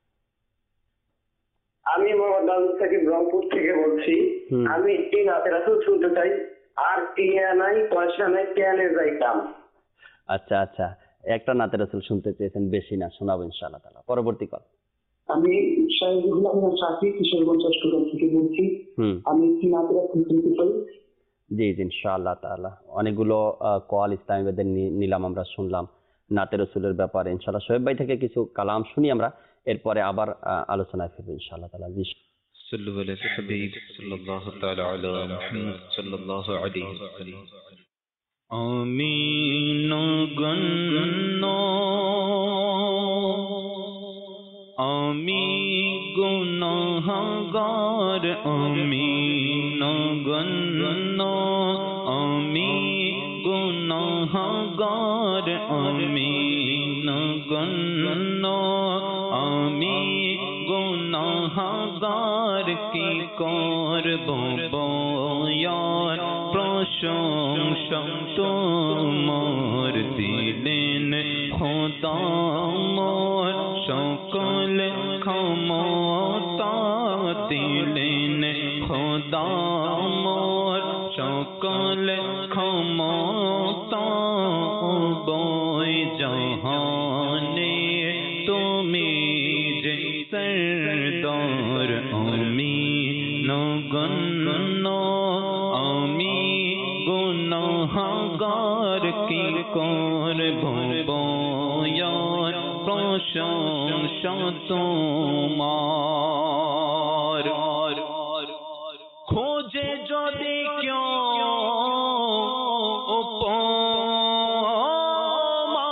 আমি মোহাম্মদ আবু সাকিব রংপুর থেকে বলছি। আমি একটি নাতে রাসূল শুনতে চাই, আর টিএনআই পয়সা নাই কেনে যাইতাম। আচ্ছা আচ্ছা, একটা নাতে রাসূল শুনতে চেয়েছেন, বেশি না, শোনাবো ইনশাআল্লাহ তাআলা। পরবর্তী কল। আমি শাহিদুল আলম সাথী, কিশোরগঞ্জ চট্টগ্রাম থেকে বলছি। আমি একটি নাতে রাসূল শুনতে চাই। জি জি ইনশাআল্লাহ তাআলা। অনেকগুলো কল ইসলামীদের নিলাম, আমরা শুনলাম নাতে রাসূলের ব্যাপারে। ইনশাআল্লাহ শোয়েব ভাই থেকে কিছু কালাম শুনি আমরা, এরপরে আবার আলোচনায় ফিরবো ইনশাআল্লাহ তাআলা। জি। সাল্লু আলা হাবিব সাল্লাল্লাহু তাআলা আলা মুহাম্মদ সাল্লাল্লাহু আলাইহি ওয়াসাল্লাম। আমিন গন্নো আমি গুনাহগার, আমিন গন্নো আমি গুনাহগার, আমিন গন্নো আমি গুনাহগার, কি করব বয়ান প্রশংসা তোমার, দিলেন খোদা মোর সকল ক্ষমতা, দিলেন খোদা মোর সকল ক্ষমতা, বই জাহানে তুমি যে সরদার, আমিন গন্নো আমি গুনাহগার, কি করব বয়ান প্রশংসা তোমার, খোঁজে যদি কেউ উপমা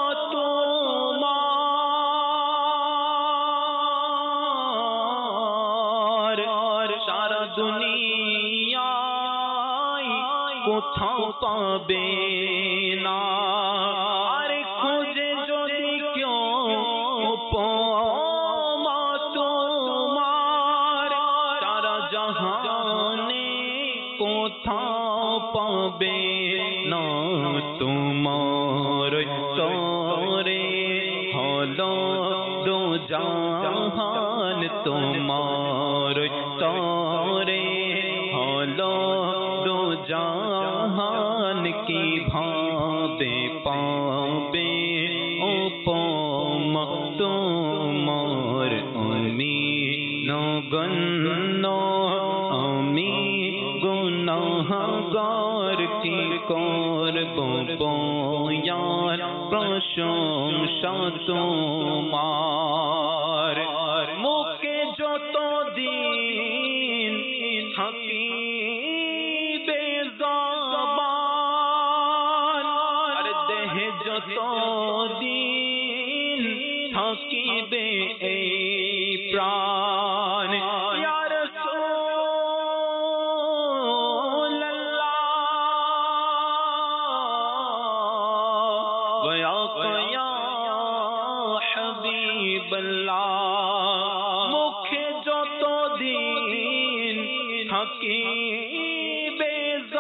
তোমার, সারা দুনিয়ায় কোথাও পাবে না, আর খোঁজে যদি কেউ উপমা তোমার, সারা জাহানে কোথাও পাবে না, তোমার তরে হলো দো জাহান, তোমার তরে হলো দো জাহান, কি ভাবে পাবে উপমা তোমার, আমিন গন্নো আমি গুনাহগার, কি করব বয়ান প্রশংসা তোমার মুখে যত দিন থাকিবে জবান আর দেহে যত দিন থাকিবে এই প্রাণ ইয়া রাসূলুল্লাহ ওয়া ইয়া হাবিবাল্লাহ মুখে যত দিন থাকিবে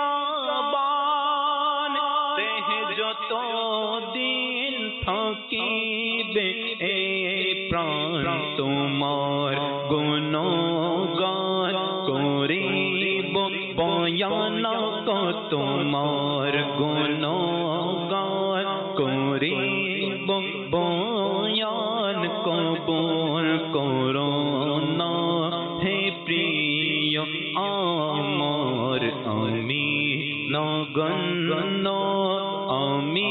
জবান দেহে যত দিন থাকিবে এই প্রাণ তোমার গুণগান করিব বয়ান তোমার গুণগান করিব বয়ান কবুল করো না হে প্রিয় আমার আমি নগণ্য আমি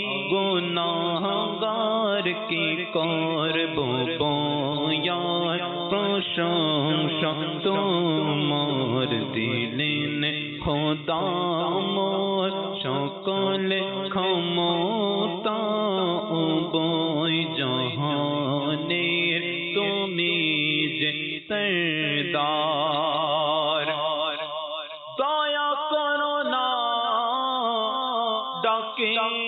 গুনাহগার কি করব বয়ান প্রশংসা তোমার দিলেন খোদা মোর সকলে ক্ষমতা উভয় জাহানের তুমি যে সরদার দয়া করো না ডাকে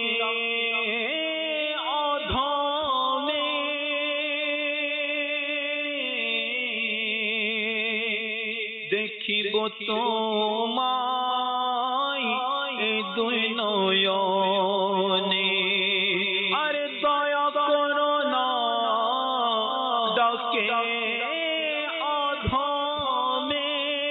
অধমে দেখিব তোমায় এই দুই নয়নে আরে দয়া করো না ডাকে অধমে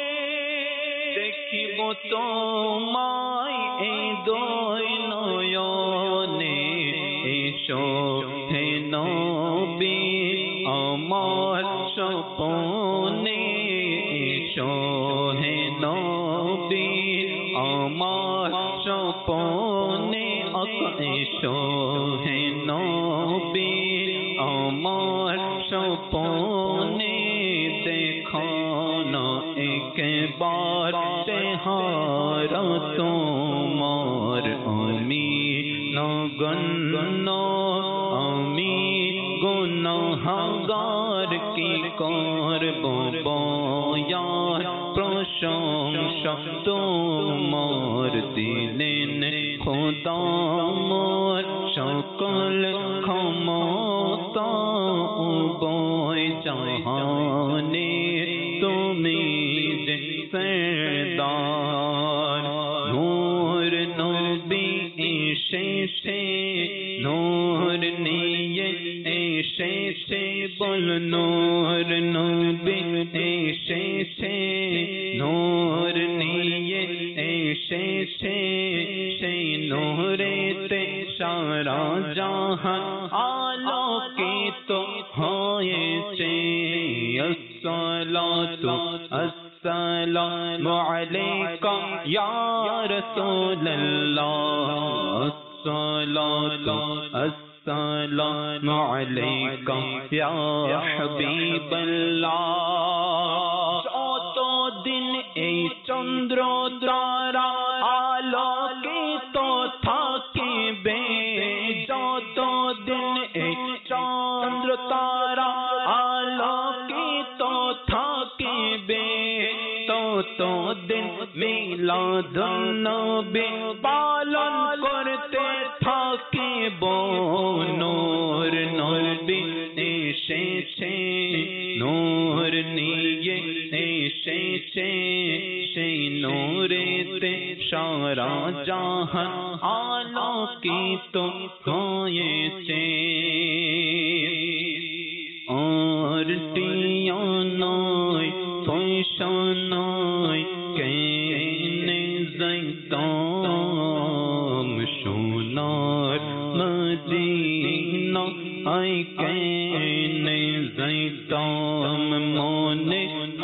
দেখিব তোমায় এই দুই নয়নে এসো হে নবী আমার স্বপনে এসো হে নবী আমার স্বপনে এসো হে নবী আমার স্বপনে দেখো না একবার চেহারা তোমার আমি নগণ্য আমি গুনাহগার কি করব বয়ান প্রশংসা তোমার দিলেন খোদা মোর সকল ক্ষমতা উভয় জাহানে তুমি যে সরদার নূর নবী এসেছে নূর নিয়ে এসেছে বল নূর নবী এসেছে নূর নিয়ে এসেছে সেই নূরেতে সারা জাহান আলোকিত হয়েছে আসসালাতু আসসালামু আলাইকা ইয়া রাসূলুল্লাহ আসসালাতু আসসালামু আলাইকা ইয়া হাবিবাল্লাহ যতদিন এই চন্দ্র তারা আলোকিত থাকিবে যতদিন এই চন্দ্র তারা আলোকিত থাকিবে ততদিন মিলাদুন নবী পালন করতে থাকিব নূর নবী এসেছে নূর নিয়ে এসেছে সেই নূরেতে সারা জাহান আলোকিত হয়েছে আর টিয়া নয় পয়সা নয় কেনে যাইতাম সোনার মদিনা আই কেনে যাইতাম মনে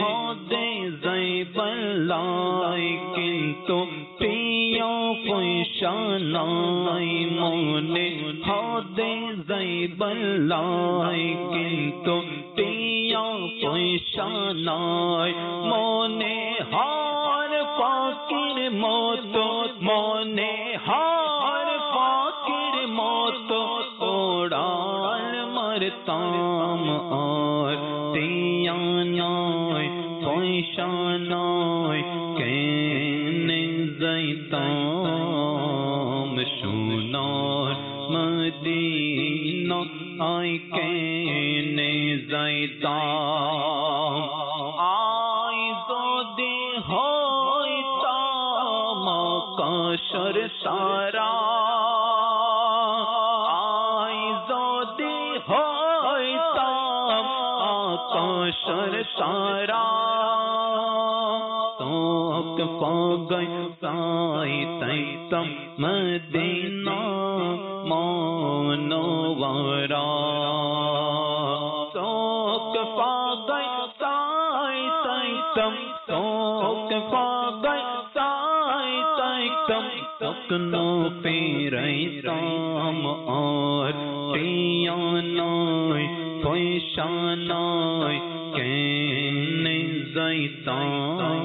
হদে যাইবালাই কিন্তু প্রিয় পয়সা পয়সা নাই মনে হদে যাইবালাই কিন্তু টিয়া পয়সা নাই মনে হার ফাকির মতো মনে হার ফাকির মতো ওড়াল মারতাম আর টিয়া নাই পয়সা নাই কেনে যাইতাম সোনার মদিনা আই কেনে যাইতাম আই যদি হইতাম আকাশের তারা আই যদি হইতাম আকাশের তারা তোক পাগাই সাই তাইতাম মদিনা মনোয়ারা তোক পাগাই সাই তাইতাম তোক পাগাই সাই তাইতাম তকনো ফিরাইতাম আর টিয়া নাই পয়সা নাই কেনে যাইতাম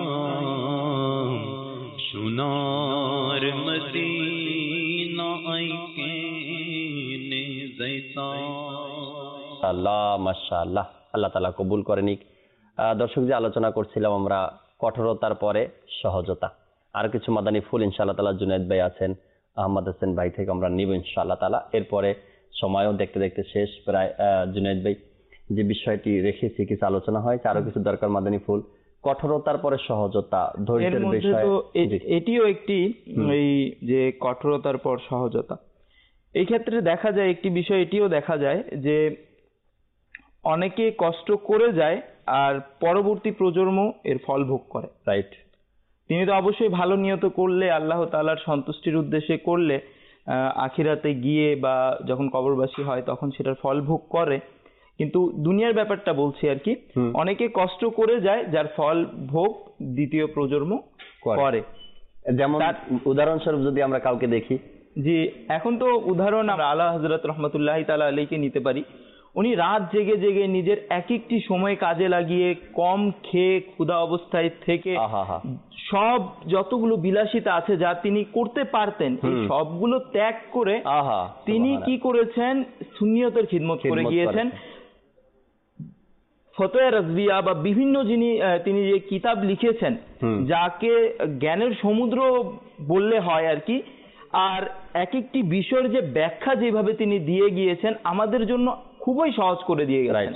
সোনার মদিনা আই কেনে যাইতাম। আল্লাহ মাশাআল্লাহ, আল্লাহ তাআলা কবুল করে নিক। দর্শক যে আলোচনা করছিলাম আমরা কঠোরতার পরে সহজতা, আর কিছু মাদানী ফুল ইনশাআল্লাহ তাআলা জুনায়েদ ভাই আছেন, আহমদ হোসেন ভাই থেকে আমরা নিব ইনশাআল্লাহ তাআলা। এরপরে সময়ও দেখতে দেখতে শেষ প্রায়। জুনায়েদ ভাই যে বিষয়টি রেখেছি কিছু আলোচনা হয়েছে, আরো কিছু দরকার মাদানী ফুল, কঠোরতার পরে সহজতা, ধৈর্যের বিষয়। এটিও একটি এই যে কঠোরতার পর সহজতা, এই ক্ষেত্রে দেখা যায় একটি বিষয় এটিও দেখা যায় যে অনেকে কষ্ট করে যায় আর পরবর্তী প্রজন্ম এর ফল ভোগ করে। রাইট। তিনি তো অবশ্যই ভালো নিয়ত করলে, আল্লাহ তাআলার সন্তুষ্টির উদ্দেশ্যে করলে আখিরাতে গিয়ে বা যখন কবরবাসী হয় তখন সেটার ফল ভোগ করে, কিন্তু দুনিয়ার ব্যাপারটা বলছি আর কি, অনেকে কষ্ট করে যায় যার ফল ভোগ দ্বিতীয় প্রজন্ম করে। যেমন উদাহরণস্বরূপ যদি আমরা কাউকে দেখি, জি এখন তো উদাহরণ আমরা আলা হযরত রাহমাতুল্লাহি তাআলা আলাইহিকে নিতে পারি। উনি রাত জেগে জেগে নিজের এক একটি সময় কাজে লাগিয়ে কম খেয়ে ক্ষুধা অবস্থায় থেকে সব যতগুলো বিলাসিতা আছে যা তিনি করতে পারতেন এই সবগুলো ত্যাগ করে তিনি কি করেছেন, সুন্নিয়তের খিদমত করে গিয়েছেন। ফতোয়া রাজবিয়া বা বিভিন্ন তিনি যে কিতাব লিখেছেন, যাকে জ্ঞানের সমুদ্র বললে হয় আর কি, আর এক একটি বিষয়ের যে ব্যাখ্যা যেভাবে তিনি দিয়ে গিয়েছেন আমাদের জন্য খুবই সহজ করে দিয়ে গেছেন।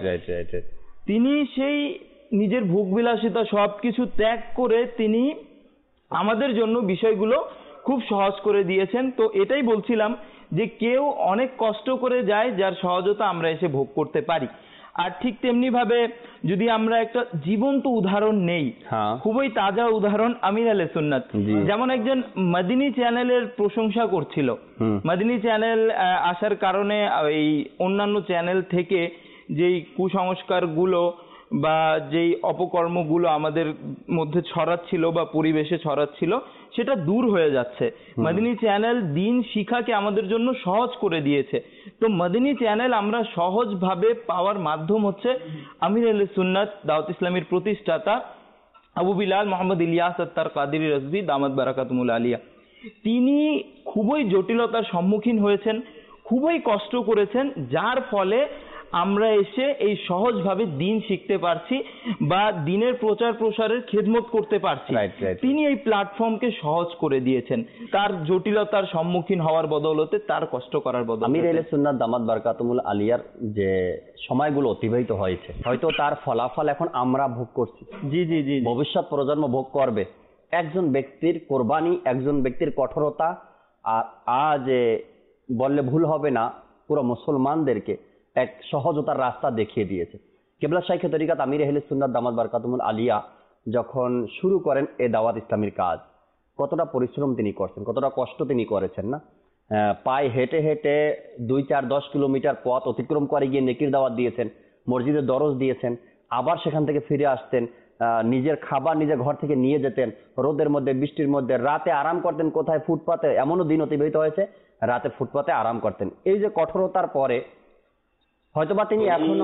তিনি সেই নিজের ভোগবিলাসিতা সবকিছু ত্যাগ করে তিনি আমাদের জন্য বিষয়গুলো খুব সহজ করে দিয়েছেন। তো এটাই বলছিলাম যে কেউ অনেক কষ্ট করে যায় যার সহজতা আমরা এসে ভোগ করতে পারি। আর ঠিক তেমনি ভাবে যদি আমরা একটা জীবন্ত উদাহরণ নেই, খুবই তাজা উদাহরণ আমির আলে সুন্নাত, যেমন একজন মদিনী চ্যানেলের প্রশংসা করছিল। মদিনী চ্যানেল আসার কারণে এই অন্যান্য চ্যানেল থেকে যেই কুসংস্কারগুলো বা যেই অপকর্মগুলো আমাদের মধ্যে ছড়াচ্ছিল বা পরিবেশে ছড়াচ্ছিল সেটা দূর হয়ে যাচ্ছে। মদিনী চ্যানেল দিন শিখাকে আমাদের জন্য সহজ করে দিয়েছে। তো মদিনী চ্যানেল আমরা সহজভাবে পাওয়ার মাধ্যম হচ্ছে আমির আলে সুন্নাত দাওয়াত ইসলামীর প্রতিষ্ঠাতা আবু বিলাল মোহাম্মদ ইলিয়াস আত্তার কাদেরী রাজভী দামাত বারাকাতুমুল আলিয়া। তিনি খুবই জটিলতার সম্মুখীন হয়েছেন, খুবই কষ্ট করেছেন, যার ফলে আমরা এসে এই সহজভাবে দিন শিখতে পারছি বা দিনের প্রচার প্রসারের খেদমত করতে পারছি। তিনি এই প্ল্যাটফর্মকে সহজ করে দিয়েছেন তার জটিলতার সম্মুখীন হওয়ার বদৌলতে, তার কষ্ট করার বদৌলতে। আমির আলে সুন্নাত দামাত বারাকাতুমুল আলিয়ার যে সময়গুলো অতিবাহিত হয়েছে, হয়তো তার ফলাফল এখন আমরা ভোগ করছি, জি জি জি ভবিষ্যৎ প্রজন্ম ভোগ করবে। একজন ব্যক্তির কোরবানি, একজন ব্যক্তির কঠোরতা, আর আজ বললে ভুল হবে না, পুরো মুসলমানদেরকে এক সহজতার রাস্তা দেখিয়ে দিয়েছে। কেবলা শাইখে তরিকাত আমির আহলে সুন্নাত দামাত বারাকাতুমুল আলিয়া যখন শুরু করেন এ দাওয়াত ইসলামীর কাজ, কতটা পরিশ্রম তিনি করছেন, কতটা কষ্ট তিনি করেছেন না। পায়ে হেঁটে হেঁটে 2, 4, 10 কিলোমিটার পথ অতিক্রম করে গিয়ে নেকির দাওয়াত দিয়েছেন, মসজিদে দরজ দিয়েছেন, আবার সেখান থেকে ফিরে আসতেন, নিজের খাবার নিজের ঘর থেকে নিয়ে যেতেন, রোদের মধ্যে বৃষ্টির মধ্যে, রাতে আরাম করতেন কোথায়? ফুটপাতে। এমনও দিন অতিবাহিত হয়েছে রাতে ফুটপাতে আরাম করতেন। এই যে কঠোরতার পরে হয়তোবা তিনি এখনো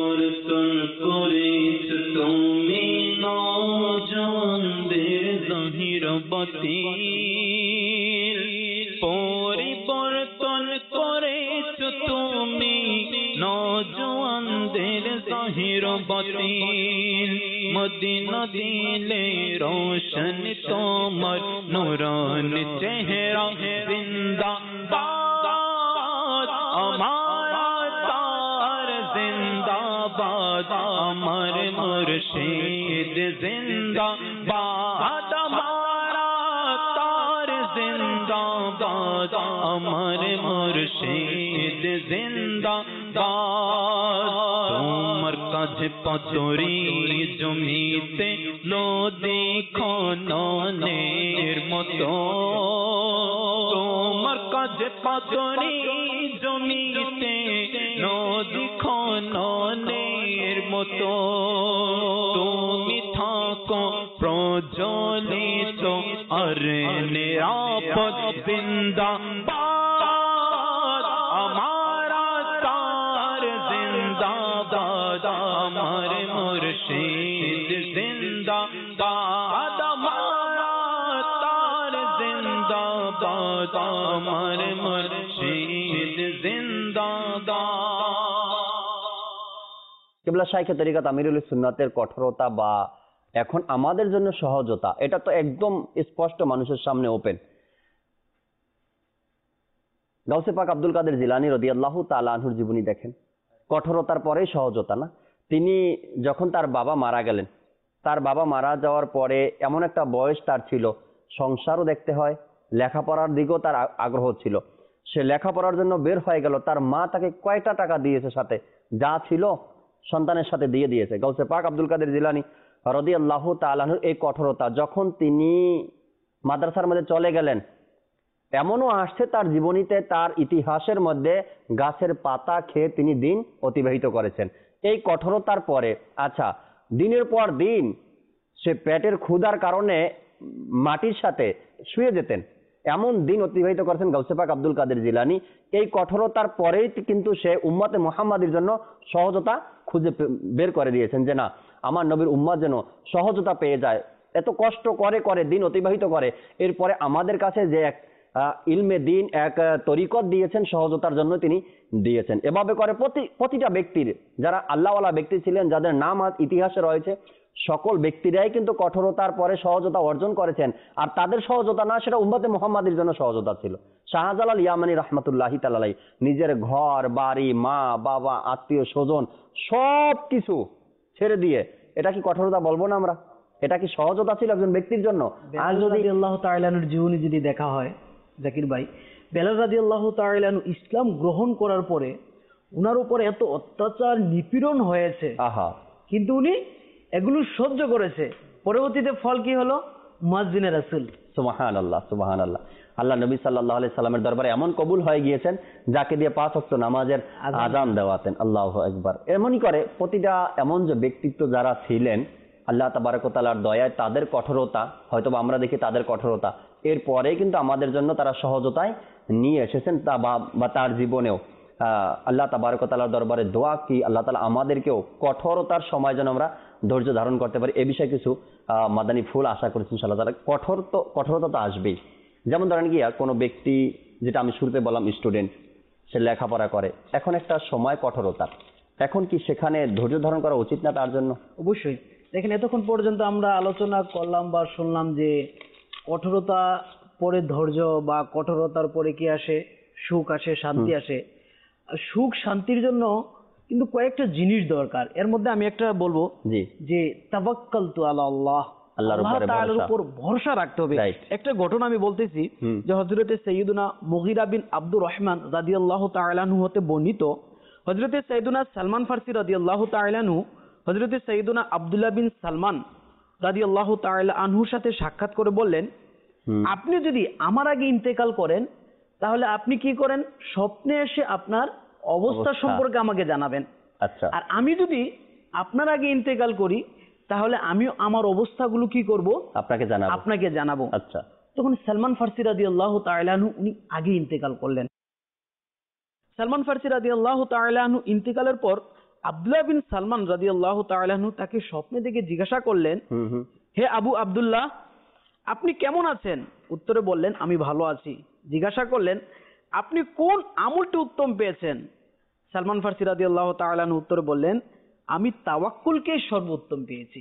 পরিবর্তন করেছ তুমি নওজওয়ানদের জাহির বাতিল, মদিনা দিলে রোশন তোমার নূরান চেহারা জিন্দাবাদ, আমারা তার জিন্দাবাদ, আমার মুর্শিদ জিন্দাবাদ, আমারা তার জিন্দাবাদ, আমার মুর্শিদ জিন্দাবাদ। তোমার কাছে পাথরি জমিতে নদী খননের মতো, তোমার কাছে পাথরি জমিতে নদী খননের মতো, তুমি থাকো প্রজ্বলিত আর নিরাপদ জিন্দাবাদ, আমারা তার জিন্দাবাদ, আমার মুর্শিদ জিন্দাবাদ, আমারা তার জিন্দাবাদ, আমার মুর্শিদ জিন্দাবাদ। কিবলা শাইখে তরিকাত আমিরুল সুন্নাতের কঠোরতা বা এখন আমাদের জন্য সহজতা, এটা তো একদম স্পষ্ট মানুষের সামনে ওপেন। গাউসে পাক আব্দুল কাদের জিলানী রাদিয়াল্লাহু তাআলা আনহুর জীবনী দেখেন, কঠোরতার পরেই সহজতা না। তিনি যখন তার বাবা মারা গেলেন, তার বাবা মারা যাওয়ার পরে এমন একটা বয়স তার ছিল, সংসারও দেখতে হয়, লেখাপড়ার দিকেও তার আগ্রহ ছিল। সে লেখাপড়ার জন্য বের হয়ে গেল, তার মা তাকে কয়টা টাকা দিয়েছে, সাথে যা ছিল সন্তানের সাথে দিয়ে দিয়েছে। গাউসে পাক আব্দুল কাদের জিলানী রাদিয়াল্লাহু তাআলা আনহুর এই কঠোরতা, যখন তিনি মাদ্রাসার মধ্যে চলে গেলেন, এমনও আসছে তার জীবনীতে, তার ইতিহাসের মধ্যে গাছের পাতা খেয়ে তিনি দিন অতিবাহিত করেছেন। এই কঠোরতার পরে আচ্ছা দিনের পর দিন সে পেটের ক্ষুধার কারণে মাটির সাথে শুয়ে যেতেন, এমন দিন অতিবাহিত করেছেন গাউসে পাক আব্দুল কাদের জিলানী। এই কঠোরতার পরেই কিন্তু সে উম্মতে মুহাম্মাদির জন্য সহজতা খুঁজে বের করে দিয়েছেন, যে না আমার নবীর উম্মত যেন সহজতা পেয়ে যায়। এত কষ্ট করে করে দিন অতিবাহিত করে, এরপরে আমাদের কাছে যে এক ইলমে দিন, এক তরিকত দিয়েছেন, সহজতার জন্য তিনি দিয়েছেন। এভাবে করে প্রতিটা ব্যক্তির, যারা আল্লাহওয়ালা ব্যক্তি ছিলেন, যাদের নাম আজ ইতিহাসে রয়েছে, সকল ব্যক্তিরাই কিন্তু কঠোরতার পরে সহজতা অর্জন করেছেন। আর তাদের সহজতা না, সেটা উম্মতে মুহাম্মাদির জন্য সহজতা ছিল। শাহজালাল ইয়ামানি রাহমাতুল্লাহি তাআলা আলাইহি নিজের ঘর বাড়ি, মা বাবা, আত্মীয় স্বজন সব কিছু ছেড়ে দিয়ে, এটা কি কঠোরতা বলবো না আমরা? এটা কি সহজতা ছিল একজন ব্যক্তির জন্য? আর যদি আল্লাহ তাআলার জীবনী যদি দেখা হয় জাকির ভাই, বেলাল রাদিয়াল্লাহু তাআলা আনহু ইসলাম গ্রহণ করার পরে উনার উপরে এত অত্যাচার নিপীড়ন হয়েছে, কিন্তু উনি এগুলো সহ্য করেছে। পরবর্তীতে ফল কি হলো? মুয়াজ্জিনে রাসূল। সুবহানাল্লাহ, সুবহানাল্লাহ। আল্লাহ নবী সাল্লাল্লাহু আলাইহি সাল্লামের দরবারে এমন কবুল হয়ে গিয়েছেন, যাকে দিয়ে 5 ওয়াক্ত নামাজের আযান দেওয়াতেন। আল্লাহু আকবার। এমনই করে প্রতিটা এমন যে ব্যক্তিত্ব যারা ছিলেন, আল্লাহ তাবারক ওয়া তাআলার দয়ায় তাদের কঠোরতা, হয়তো আমরা দেখি তাদের কঠোরতা, এরপরে কিন্তু আমাদের জন্য তারা সহজতায় নিয়ে এসেছেন, বা তার জীবনেও আল্লাহ তাবারক ওয়া তাআলার দরবারে দোয়া কি আল্লাহ তাআলা আমাদেরকেও কঠোরতার সময় যেন আমরা ধৈর্য ধারণ করতে পারি। এ বিষয়ে কিছু মাদানী ফুল আশা করছি ইনশাআল্লাহ তাআলা। কঠোরতা তো আসবেই। যেমন ধরেন কি, কোনো ব্যক্তি, যেটা আমি শুরুতে বললাম, স্টুডেন্ট, সে লেখাপড়া করে, এখন একটা সময় কঠোরতা, এখন কি সেখানে ধৈর্য ধারণ করা উচিত না তার জন্য? অবশ্যই। দেখেন, এতক্ষণ পর্যন্ত আমরা আলোচনা করলাম বা শুনলাম যে কঠোরতা পরে ধৈর্য, বা কঠোরতার পরে কি আসে? সুখ আসে, শান্তি আসে। সুখ শান্তির জন্য কিন্তু কয়েকটা জিনিস দরকার। এর মধ্যে আমি একটা বলবো যে তাওয়াক্কালতু আলা আল্লাহ, আল্লাহ তাআলার উপর ভরসা রাখতে হবে। একটা ঘটনা আমি বলতেছি যে হযরতে সাইয়্যিদুনা মুগীরা বিন আব্দুর রহমান রাদিয়াল্লাহু তাআলা আনহু হতে বর্ণিত, হযরতে সাইয়্যিদুনা সালমান ফারসি রাদিয়াল্লাহু তাআলা আনহু হযরতে সাইয়্যিদুনা আব্দুল্লাহ বিন সালমান রাদিয়াল্লাহু তাআলা আনহুর সাথে সাক্ষাৎ করে বললেন, আপনি যদি আমার আগে ইন্তেকাল করেন তাহলে আপনি কি করেন? স্বপ্নে এসে আপনার অবস্থা সম্পর্কে আমাকে জানাবেন। আচ্ছা। আর আমি যদি আপনার আগে ইন্তেকাল করি তাহলে আমিও আমার অবস্থাগুলো কি করব আপনাকে জানাবো। আচ্ছা। তখন সালমান ফারসি রাদিয়াল্লাহু তাআলা আনহু উনি আগে ইন্তেকাল করলেন। সালমান ফারসি রাদিয়াল্লাহু তাআলা আনহু ইন্তেকালের পর আব্দুল্লাহ বিন সালমান রাদিয়াল্লাহু তাআলা আনহু তাকে স্বপ্নে দেখে জিজ্ঞাসা করলেন, হে আবু আব্দুল্লাহ, আপনি কেমন আছেন? উত্তরে বললেন, আমি ভালো আছি। জিজ্ঞাসা করলেন, আপনি কোন আমলটি উত্তম পেয়েছেন? সালমান ফারসি রাদিয়াল্লাহু তাআলা আনহু উত্তরে বললেন, আমি তাওয়াক্কুলকে সর্বোত্তম পেয়েছি।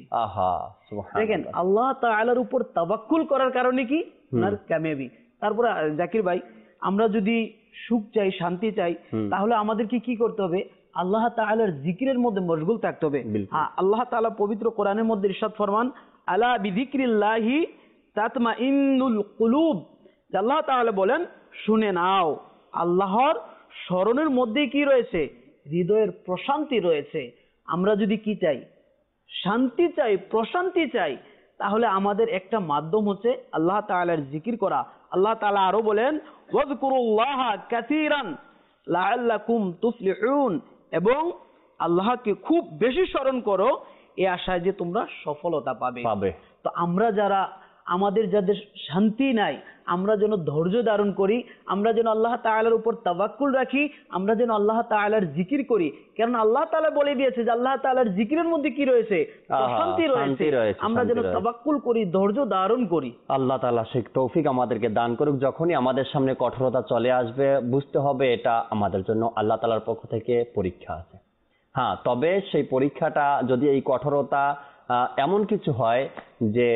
দেখেন, আল্লাহ তাআলার উপর তাওয়াক্কুল করার কারণে কি ওনার কামিয়াবি। তারপরে জাকির ভাই, আমরা যদি সুখ চাই, শান্তি চাই, তাহলে আমাদেরকে কি করতে হবে? আল্লাহ তাআলার জিকিরের মধ্যে মশগুল থাকতে হবে। আল্লাহ তাআলা পবিত্র কোরআনের মধ্যে ইরশাদ ফরমান, আলা বিযিকরিল্লাহি তাতমাইন্নুল কুলুব। আল্লাহ তাআলা বলেন, শুনে নাও, আল্লাহর স্মরণের মধ্যে কি রয়েছে? হৃদয়ের প্রশান্তি রয়েছে। আমরা যদি কি চাই? শান্তি চাই, প্রশান্তি চাই, তাহলে আমাদের একটা মাধ্যম হচ্ছে আল্লাহ তাআলার জিকির করা। আল্লাহ তাআলা আরো বলেন, ওয়াজকুরুল্লাহা কাসীরান লাআল্লাকুম তুফলিহুন, এবং আল্লাহকে খুব বেশি স্মরণ করো এই আশায় যে তোমরা সফলতা পাবে। তো আমরা আমাদের যাদের শান্তি নাই, আমরা যেন ধৈর্য ধারণ করি, আমরা যেন আল্লাহ তাআলার উপর তাওয়াক্কুল রাখি, আমরা যেন আল্লাহ তাআলার জিকির করি। কারণ আল্লাহ তাআলা বলে দিয়েছে যে আল্লাহ তাআলার জিকিরের মধ্যে কি রয়েছে? শান্তি রয়েছে। আমরা যেন তাওয়াক্কুল করি, ধৈর্য ধারণ করি। আল্লাহ তাআলা সেই তৌফিক আমাদেরকে দান করুক। যখনই আমাদের সামনে কঠোরতা চলে আসবে, বুঝতে হবে এটা আমাদের জন্য আল্লাহ তাআলার পক্ষ থেকে পরীক্ষা আছে। হ্যাঁ, তবে সেই পরীক্ষাটা যদি এই কঠোরতা এমন কিছু হয় যে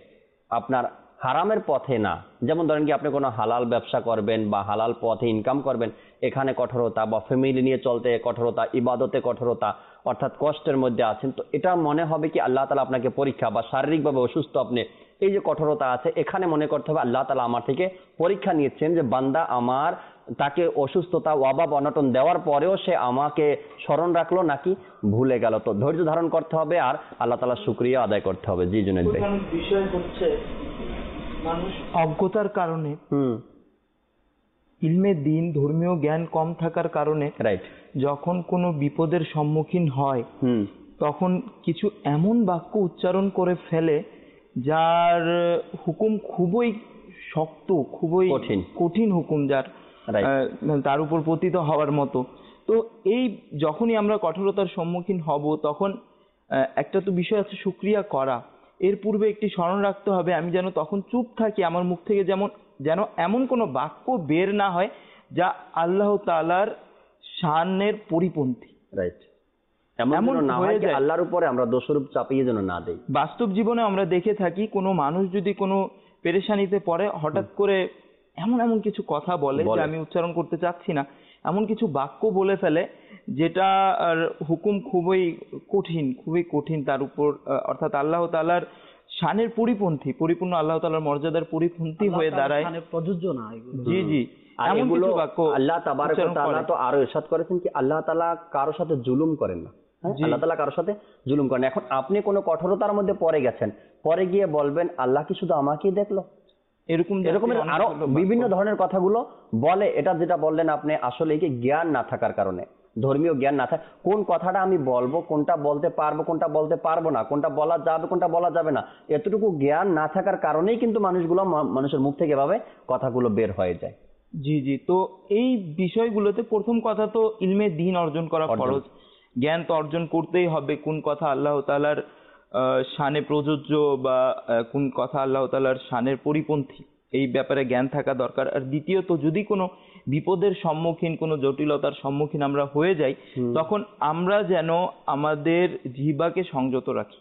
আপনার হারামের পথে না, যেমন ধরেন কি আপনি কোনো হালাল ব্যবসা করবেন বা হালাল পথে ইনকাম করবেন, এখানে কঠোরতা, বা ফ্যামিলি নিয়ে চলতে কঠোরতা, ইবাদতে কঠোরতা, অর্থাৎ কষ্টের মধ্যে আছেন, তো এটা মনে হবে কি আল্লাহ তাআলা আপনাকে পরীক্ষা, বা শারীরিকভাবে অসুস্থ আপনি, এই যে কঠোরতা আছে, এখানে মনে করতে হবে আল্লাহ তাআলা আমার থেকে পরীক্ষা নিচ্ছেন যে বান্দা আমার, তাকে অসুস্থতা, অভাব, অনটন দেওয়ার পরেও সে আমাকে স্মরণ রাখলো নাকি ভুলে গেল। তো ধৈর্য ধারণ করতে হবে আর আল্লাহ তাআলার শুকরিয়া আদায় করতে হবে। জি জুনায়েদ ভাই। বিষয় হচ্ছে মানুষ অজ্ঞতার কারণে, ইলমে দ্বীন, ধর্মীয় জ্ঞান কম থাকার কারণে যখন কোনো বিপদের সম্মুখীন হয়, তখন কিছু এমন বাক্য উচ্চারণ করে ফেলে যার হুকুম খুবই শক্ত, খুবই কঠিন হুকুম, যার তার উপর পতিত হওয়ার মতো। তো এই যখনই আমরা কঠোরতার সম্মুখীন হব, তখন একটা তো বিষয় আছে শুকরিয়া করা। এর পূর্বে একটি স্মরণ রাখতে হবে, আমি যেন তখন চুপ থাকি, আমার মুখ থেকে যেন এমন কোনো বাক্য বের না হয় যা আল্লাহ তাআলার শানের পরিপন্থী। এমন না হয় যে আল্লাহর উপরে আমরা দোষারোপ চাপিয়ে যেন না দেই। বাস্তব জীবনে আমরা দেখে থাকি, কোনো মানুষ যদি কোনো পেরেশানিতে পড়ে, হঠাৎ করে এমন কিছু কথা বলে যে আমি উচ্চারণ করতে চাচ্ছি না, এমন কিছু বাক্য বলে ফেলে যেটা হুকুম খুবই কঠিন তার উপর, অর্থাৎ আল্লাহ তাআলার শানের পরিপন্থী, পরিপূর্ণ আল্লাহ তাআলার মর্যাদার পরিপন্থী হয়ে দাঁড়ায়, প্রযোজ্য না। জি। এমন কিছু বাক্য আল্লাহ তাবারক ওয়া তাআলা তো আরো ইরশাদ করেছেন কি আল্লাহ তাআলা কারোর সাথে জুলুম করেন না। আল্লাহ তাআলা কারোর সাথে জুলুম করেন। এখন আপনি কোনো কঠোরতার মধ্যে পড়ে গেছেন, পরে গিয়ে বলবেন আল্লাহ কি শুধু আমাকেই দেখলো? এরকমের আরো বিভিন্ন ধরনের কথাগুলো বলে। এটা যেটা বললেন আপনি, আসলে কি জ্ঞান না থাকার কারণে, ধর্মীয় জ্ঞান না থাকে, কোন কথাটা আমি বলবো, কোনটা বলতে পারবো, কোনটা বলতে পারবো না, কোনটা বলা যাবে, কোনটা বলা যাবে না, এতটুকু জ্ঞান না থাকার কারণেই কিন্তু মানুষের মুখ থেকে এভাবে কথাগুলো বের হয়ে যায়। জি। তো এই বিষয়গুলোতে প্রথম কথা তো ইলমে দ্বীন অর্জন করা ফরজ। জ্ঞান তো অর্জন করতেই হবে, কোন কথা আল্লাহ তাআলার শানে প্রযোজ্য বা কোন কথা আল্লাহ তাআলার শানের পরিপন্থী, এই ব্যাপারে জ্ঞান থাকা দরকার। আর দ্বিতীয়ত, যদি কোনো বিপদের সম্মুখীন, কোনো জটিলতার সম্মুখীন আমরা হয়ে যাই, তখন আমরা যেন আমাদের জিহ্বাকে সংযত রাখি,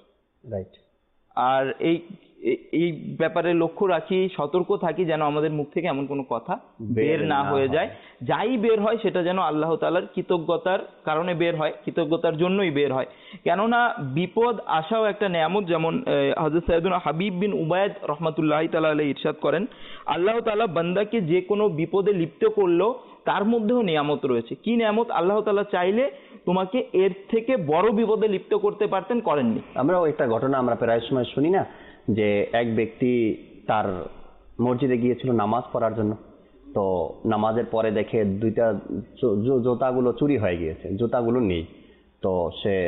আর এই ব্যাপারে লক্ষ্য রাখি, সতর্ক থাকি যেন আমাদের মুখ থেকে এমন কোনো কথা বের না হয়ে যায়। যাই বের হয় সেটা যেন আল্লাহ তাআলার কৃতজ্ঞতার কারণে বের হয়, কৃতজ্ঞতার জন্যই বের হয়। কেননা বিপদ আসাও একটা নেয়ামত। যেমন হযরত সাইয়েদুনা হাবিব বিন উবাইদ রাহমাতুল্লাহি তাআলা আলাইহি ইরশাদ করেন, আল্লাহ তাআলা বান্দাকে যে কোনো বিপদে লিপ্ত করলো তার মধ্যেও নিয়ামত রয়েছে। কি নিয়ামত? আল্লাহ তাআলা চাইলে তোমাকে এর থেকে বড় বিপদে লিপ্ত করতে পারতেন, করেননি। আমরাও একটা ঘটনা আমরা প্রায় সময় শুনি না, যে এক ব্যক্তি তার মসজিদে গিয়েছিল নামাজ পড়ার জন্য, তো নামাজের পরে দেখে দুইটা জুতাগুলো চুরি হয়ে গিয়েছে, জুতাগুলো নেই। তো সে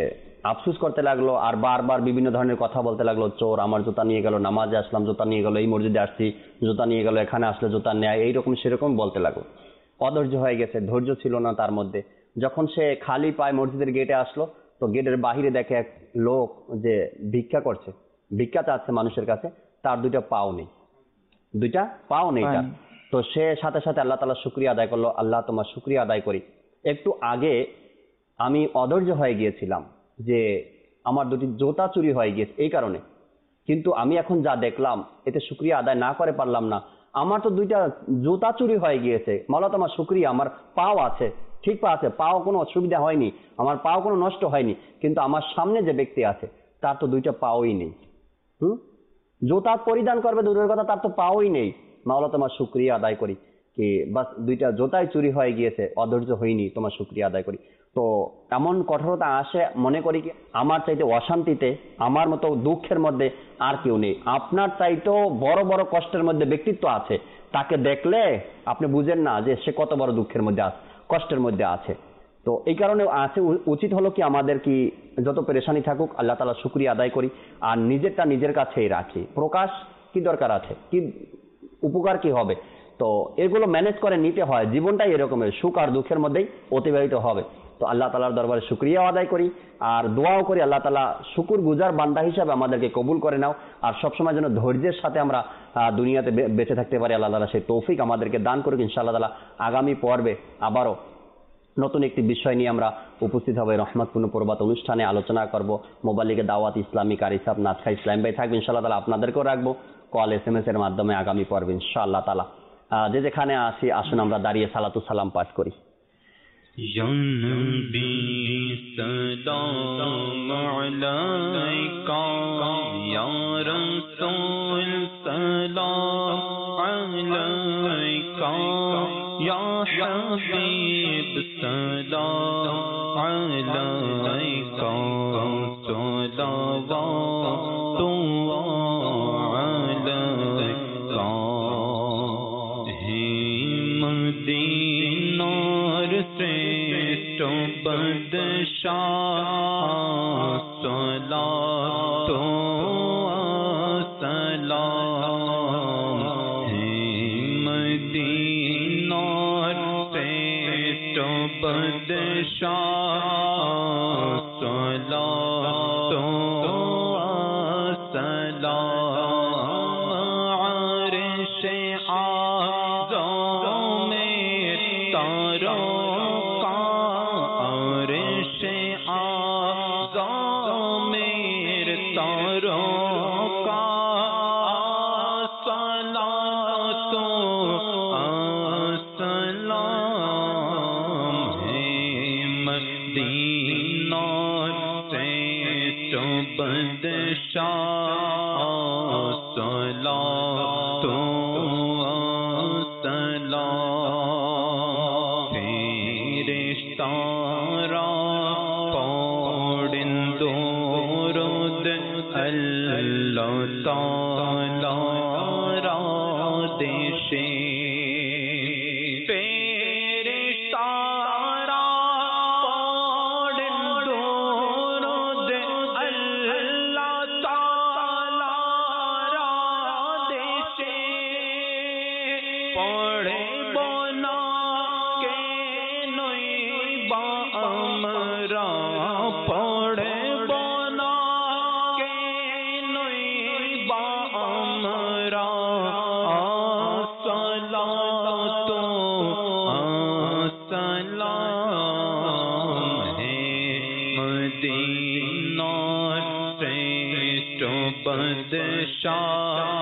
আফসোস করতে লাগলো আর বারবার বিভিন্ন ধরনের কথা বলতে লাগলো, চোর আমার জুতা নিয়ে গেল, নামাজে আসলাম জুতা নিয়ে গেল, এই মসজিদে আসছি জুতা নিয়ে গেল, এখানে আসলে জুতা নেয়, এইরকম সেরকম বলতে লাগলো। অধৈর্য হয়ে গেছে, ধৈর্য ছিল না তার মধ্যে। যখন সে খালি পায়ে মসজিদের গেটে আসলো, তো গেটের বাহিরে দেখে এক লোক যে ভিক্ষা করছে, ভিক্ষা চাচ্ছে মানুষের কাছে, তার দুইটা পাও নেই, দুইটা পাও নেই তার। তো সে সাথে সাথে আল্লাহ তাআলা শুকরিয়া আদায় করলো, আল্লাহ তোমার শুকরিয়া আদায় করি, একটু আগে আমি অধৈর্য হয়ে গিয়েছিলাম যে আমার দুটি জুতা চুরি হয়ে গিয়েছে এই কারণে, কিন্তু আমি এখন যা দেখলাম এতে শুকরিয়া আদায় না করে পারলাম না, আমার তো দুইটা জুতা চুরি হয়ে গিয়েছে, মাওলা তোমার শুকরিয়া, আমার পাও আছে, ঠিক পা আছে, পাও কোনো অসুবিধা হয়নি, আমার পাও কোনো নষ্ট হয়নি, কিন্তু আমার সামনে যে ব্যক্তি আছে তার তো দুইটা পাওই নেই। জুতা পরিধান করবে দূরের কথা, তার তো পাওই নেই, মাওলা তোমার শুকরিয়া আদায় করি, কি বাস দুইটা জুতাই চুরি হয়ে গিয়েছে, অধৈর্য হইনি, তোমার শুকরিয়া আদায় করি। তো এমন কঠোরতা আসে, মনে করি কি আমার চাইতে অশান্তিতে, আমার মতো দুঃখের মধ্যে আর কেউ নেই, আপনার চাইতেও বড় বড় কষ্টের মধ্যে ব্যক্তিত্ব আছে, তাকে দেখলে আপনি বুঝেন না যে সে কত বড় দুঃখের মধ্যে আছে, কষ্টের মধ্যে আছে। তো এই কারণে আছে উচিত হলো কি আমাদের কি যত পেরেশানি থাকুক আল্লাহ তাআলা শুকরিয়া আদায় করি, আর নিজেরটা নিজের কাছেই রাখি, প্রকাশ কি দরকার আছে, কি উপকার কি হবে, তো এগুলো ম্যানেজ করে নিতে হয়, জীবনটাই এরকমের, সুখ আর দুঃখের মধ্যেই অতিবাহিত হবে। তো আল্লাহ তাআলার দরবারে শুকরিয়া আদায় করি আর দোয়াও করি আল্লাহ তাআলা শুকুর গুজার বান্দা হিসাবে আমাদেরকে কবুল করে নাও, আর সবসময় যেন ধৈর্যের সাথে আমরা দুনিয়াতে বেঁচে থাকতে পারি, আল্লাহ তাআলা সেই তৌফিক আমাদেরকে দান করুক। ইনশাআল্লাহ তাআলা আগামী পর্বে আবারও নতুন একটি বিষয় নিয়ে আমরা উপস্থিত হবে, রহমতপূর্ণ প্রভাত অনুষ্ঠানে আলোচনা করব, মোবালিকে দাওয়াত ইসলামিক আর ইসাব নাজখা ইসলাম ভাই থাকবে ইনশাআল্লাহ তাআলা, আপনাদেরকেও রাখবো কল SMS এর মাধ্যমে আগামী পর্বে ইনশাআল্লাহ তাআলা। যে যেখানে আসি আসুন আমরা দাঁড়িয়ে সালাতু সালাম পাঠ করি। या नबी सलाम अलैका या रसूल सलाम अलैका या हबीब सलाम अलैका सलावतु अलैका हे मदीनार श्रेष्ठ बदशाह सलातो सलाम हे मदीनार श्रेष्ठ बदशाह सलातो सलाम अर्शे आज़म में तारों का अर्शे आज़म में तारों का सलातो सलाम है मदीना श्रेष्ठ बदशाह सलातो सलाम फेरिश्तारा पौड़िंदोरुद अल्लाह ताला रा देशे फेरिश्तारा पौड़िंदोरुद अल्लाह ताला रा देशे पढ़े बोना के नई बा हमरा पढ़े बोना के नई बा हमरा सलातो सलाम है मदीना श्रेष्ठ बदशाह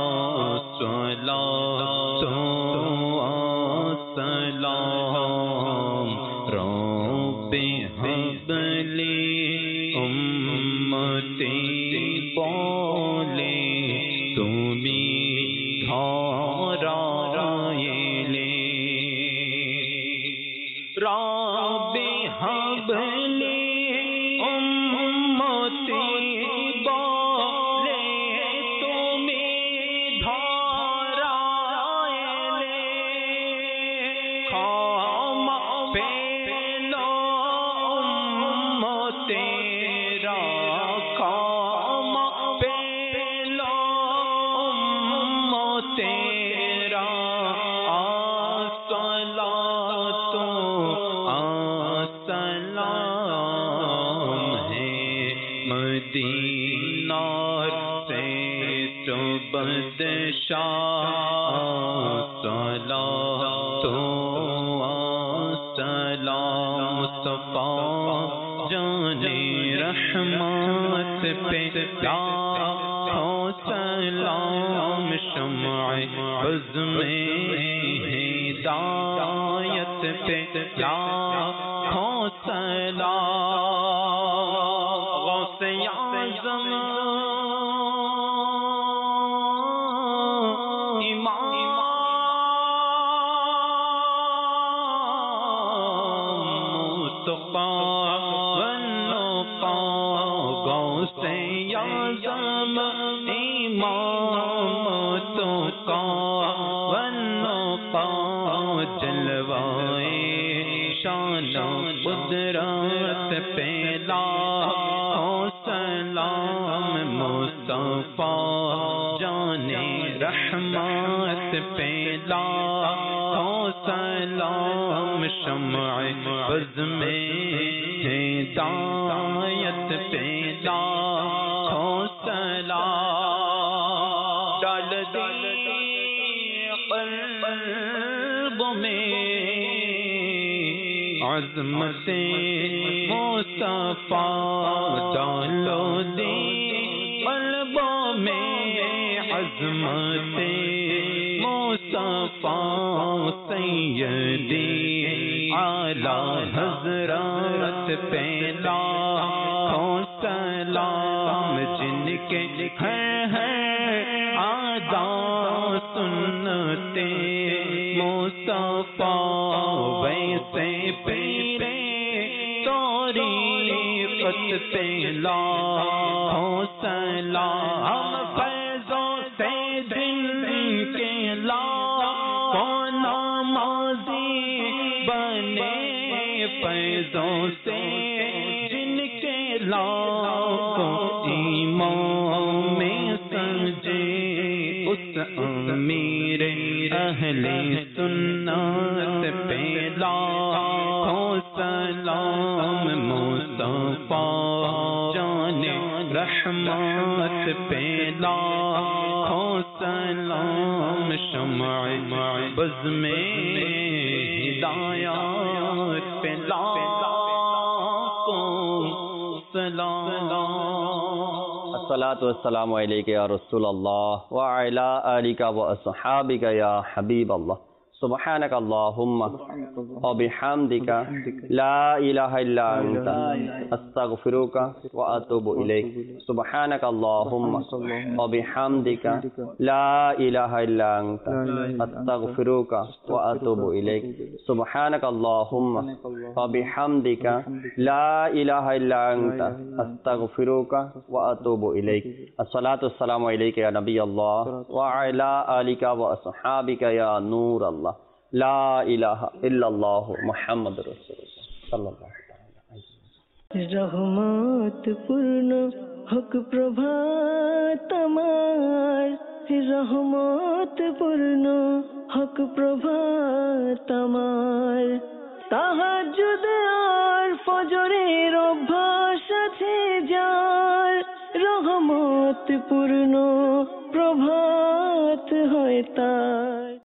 सलातो सलाम रब्बे हबली उम्मती बोले तुमी धाराएले रब्बे हबली उम्मती बोले तुमी धाराएले खामा पेलो उम्मते مدینہ سے تو بدشاہ صلاۃ و سلام مصطفیٰ جان رحمت پہ لاکھوں سلام شمع بز میں ہدایت پہ لاکھوں سلام غوث اعظم قدرت پہ لاکھوں سلام مصطفیٰ جان رحمت پہ لاکھوں سلام شمع بز میں ہدایت پہ لاکھوں سلام ڈال دی قلب میں عظمت مصطفیٰ ڈالو دی قلبوں میں عظمت مصطفیٰ سیدی اعلیٰ حضرت پہ لاکھوں سلام جن کے ہیں آداب سنتے مصطفیٰ ویسے پیرے طریقت پہ لاکھوں سلام فیضوں سے دل کے لاکھوں نمازی بنے فیضوں سے جن کے لاکھوں ایمان میں سمجھے اس امیر اہل سنت پہ لاکھوں سلام مصطفیٰ جان رحمت پہ لاکھوں سلام شمع بز میں ہدایت پہ لاکھوں سلام الصلاۃ والسلام علیک یا رسول اللہ وعلی آلک واصحابک یا حبیب اللہ سبحانک اللہم وبحمدک لا الہ الا انت استغفرک واتوب الیک سبحانک اللہم وبحمدک لا الہ الا انت استغفرک واتوب الیک سبحانک اللہم وبحمدک لا الہ الا انت استغفرک واتوب الیک الصلاۃ والسلام علیک یا نبی اللہ وعلی آلک واصحابک یا نور اللہ لا الہ الا اللہ محمد رسول اللہ صلی اللہ علیہ وسلم رحمت পূর্ণ হক প্রভাত আমার রহমত পূর্ণ হক প্রভাত আমার তাহাজ্জুদ আর ফজরের অভ্যাস আছে যার রহমত পূর্ণ প্রভাত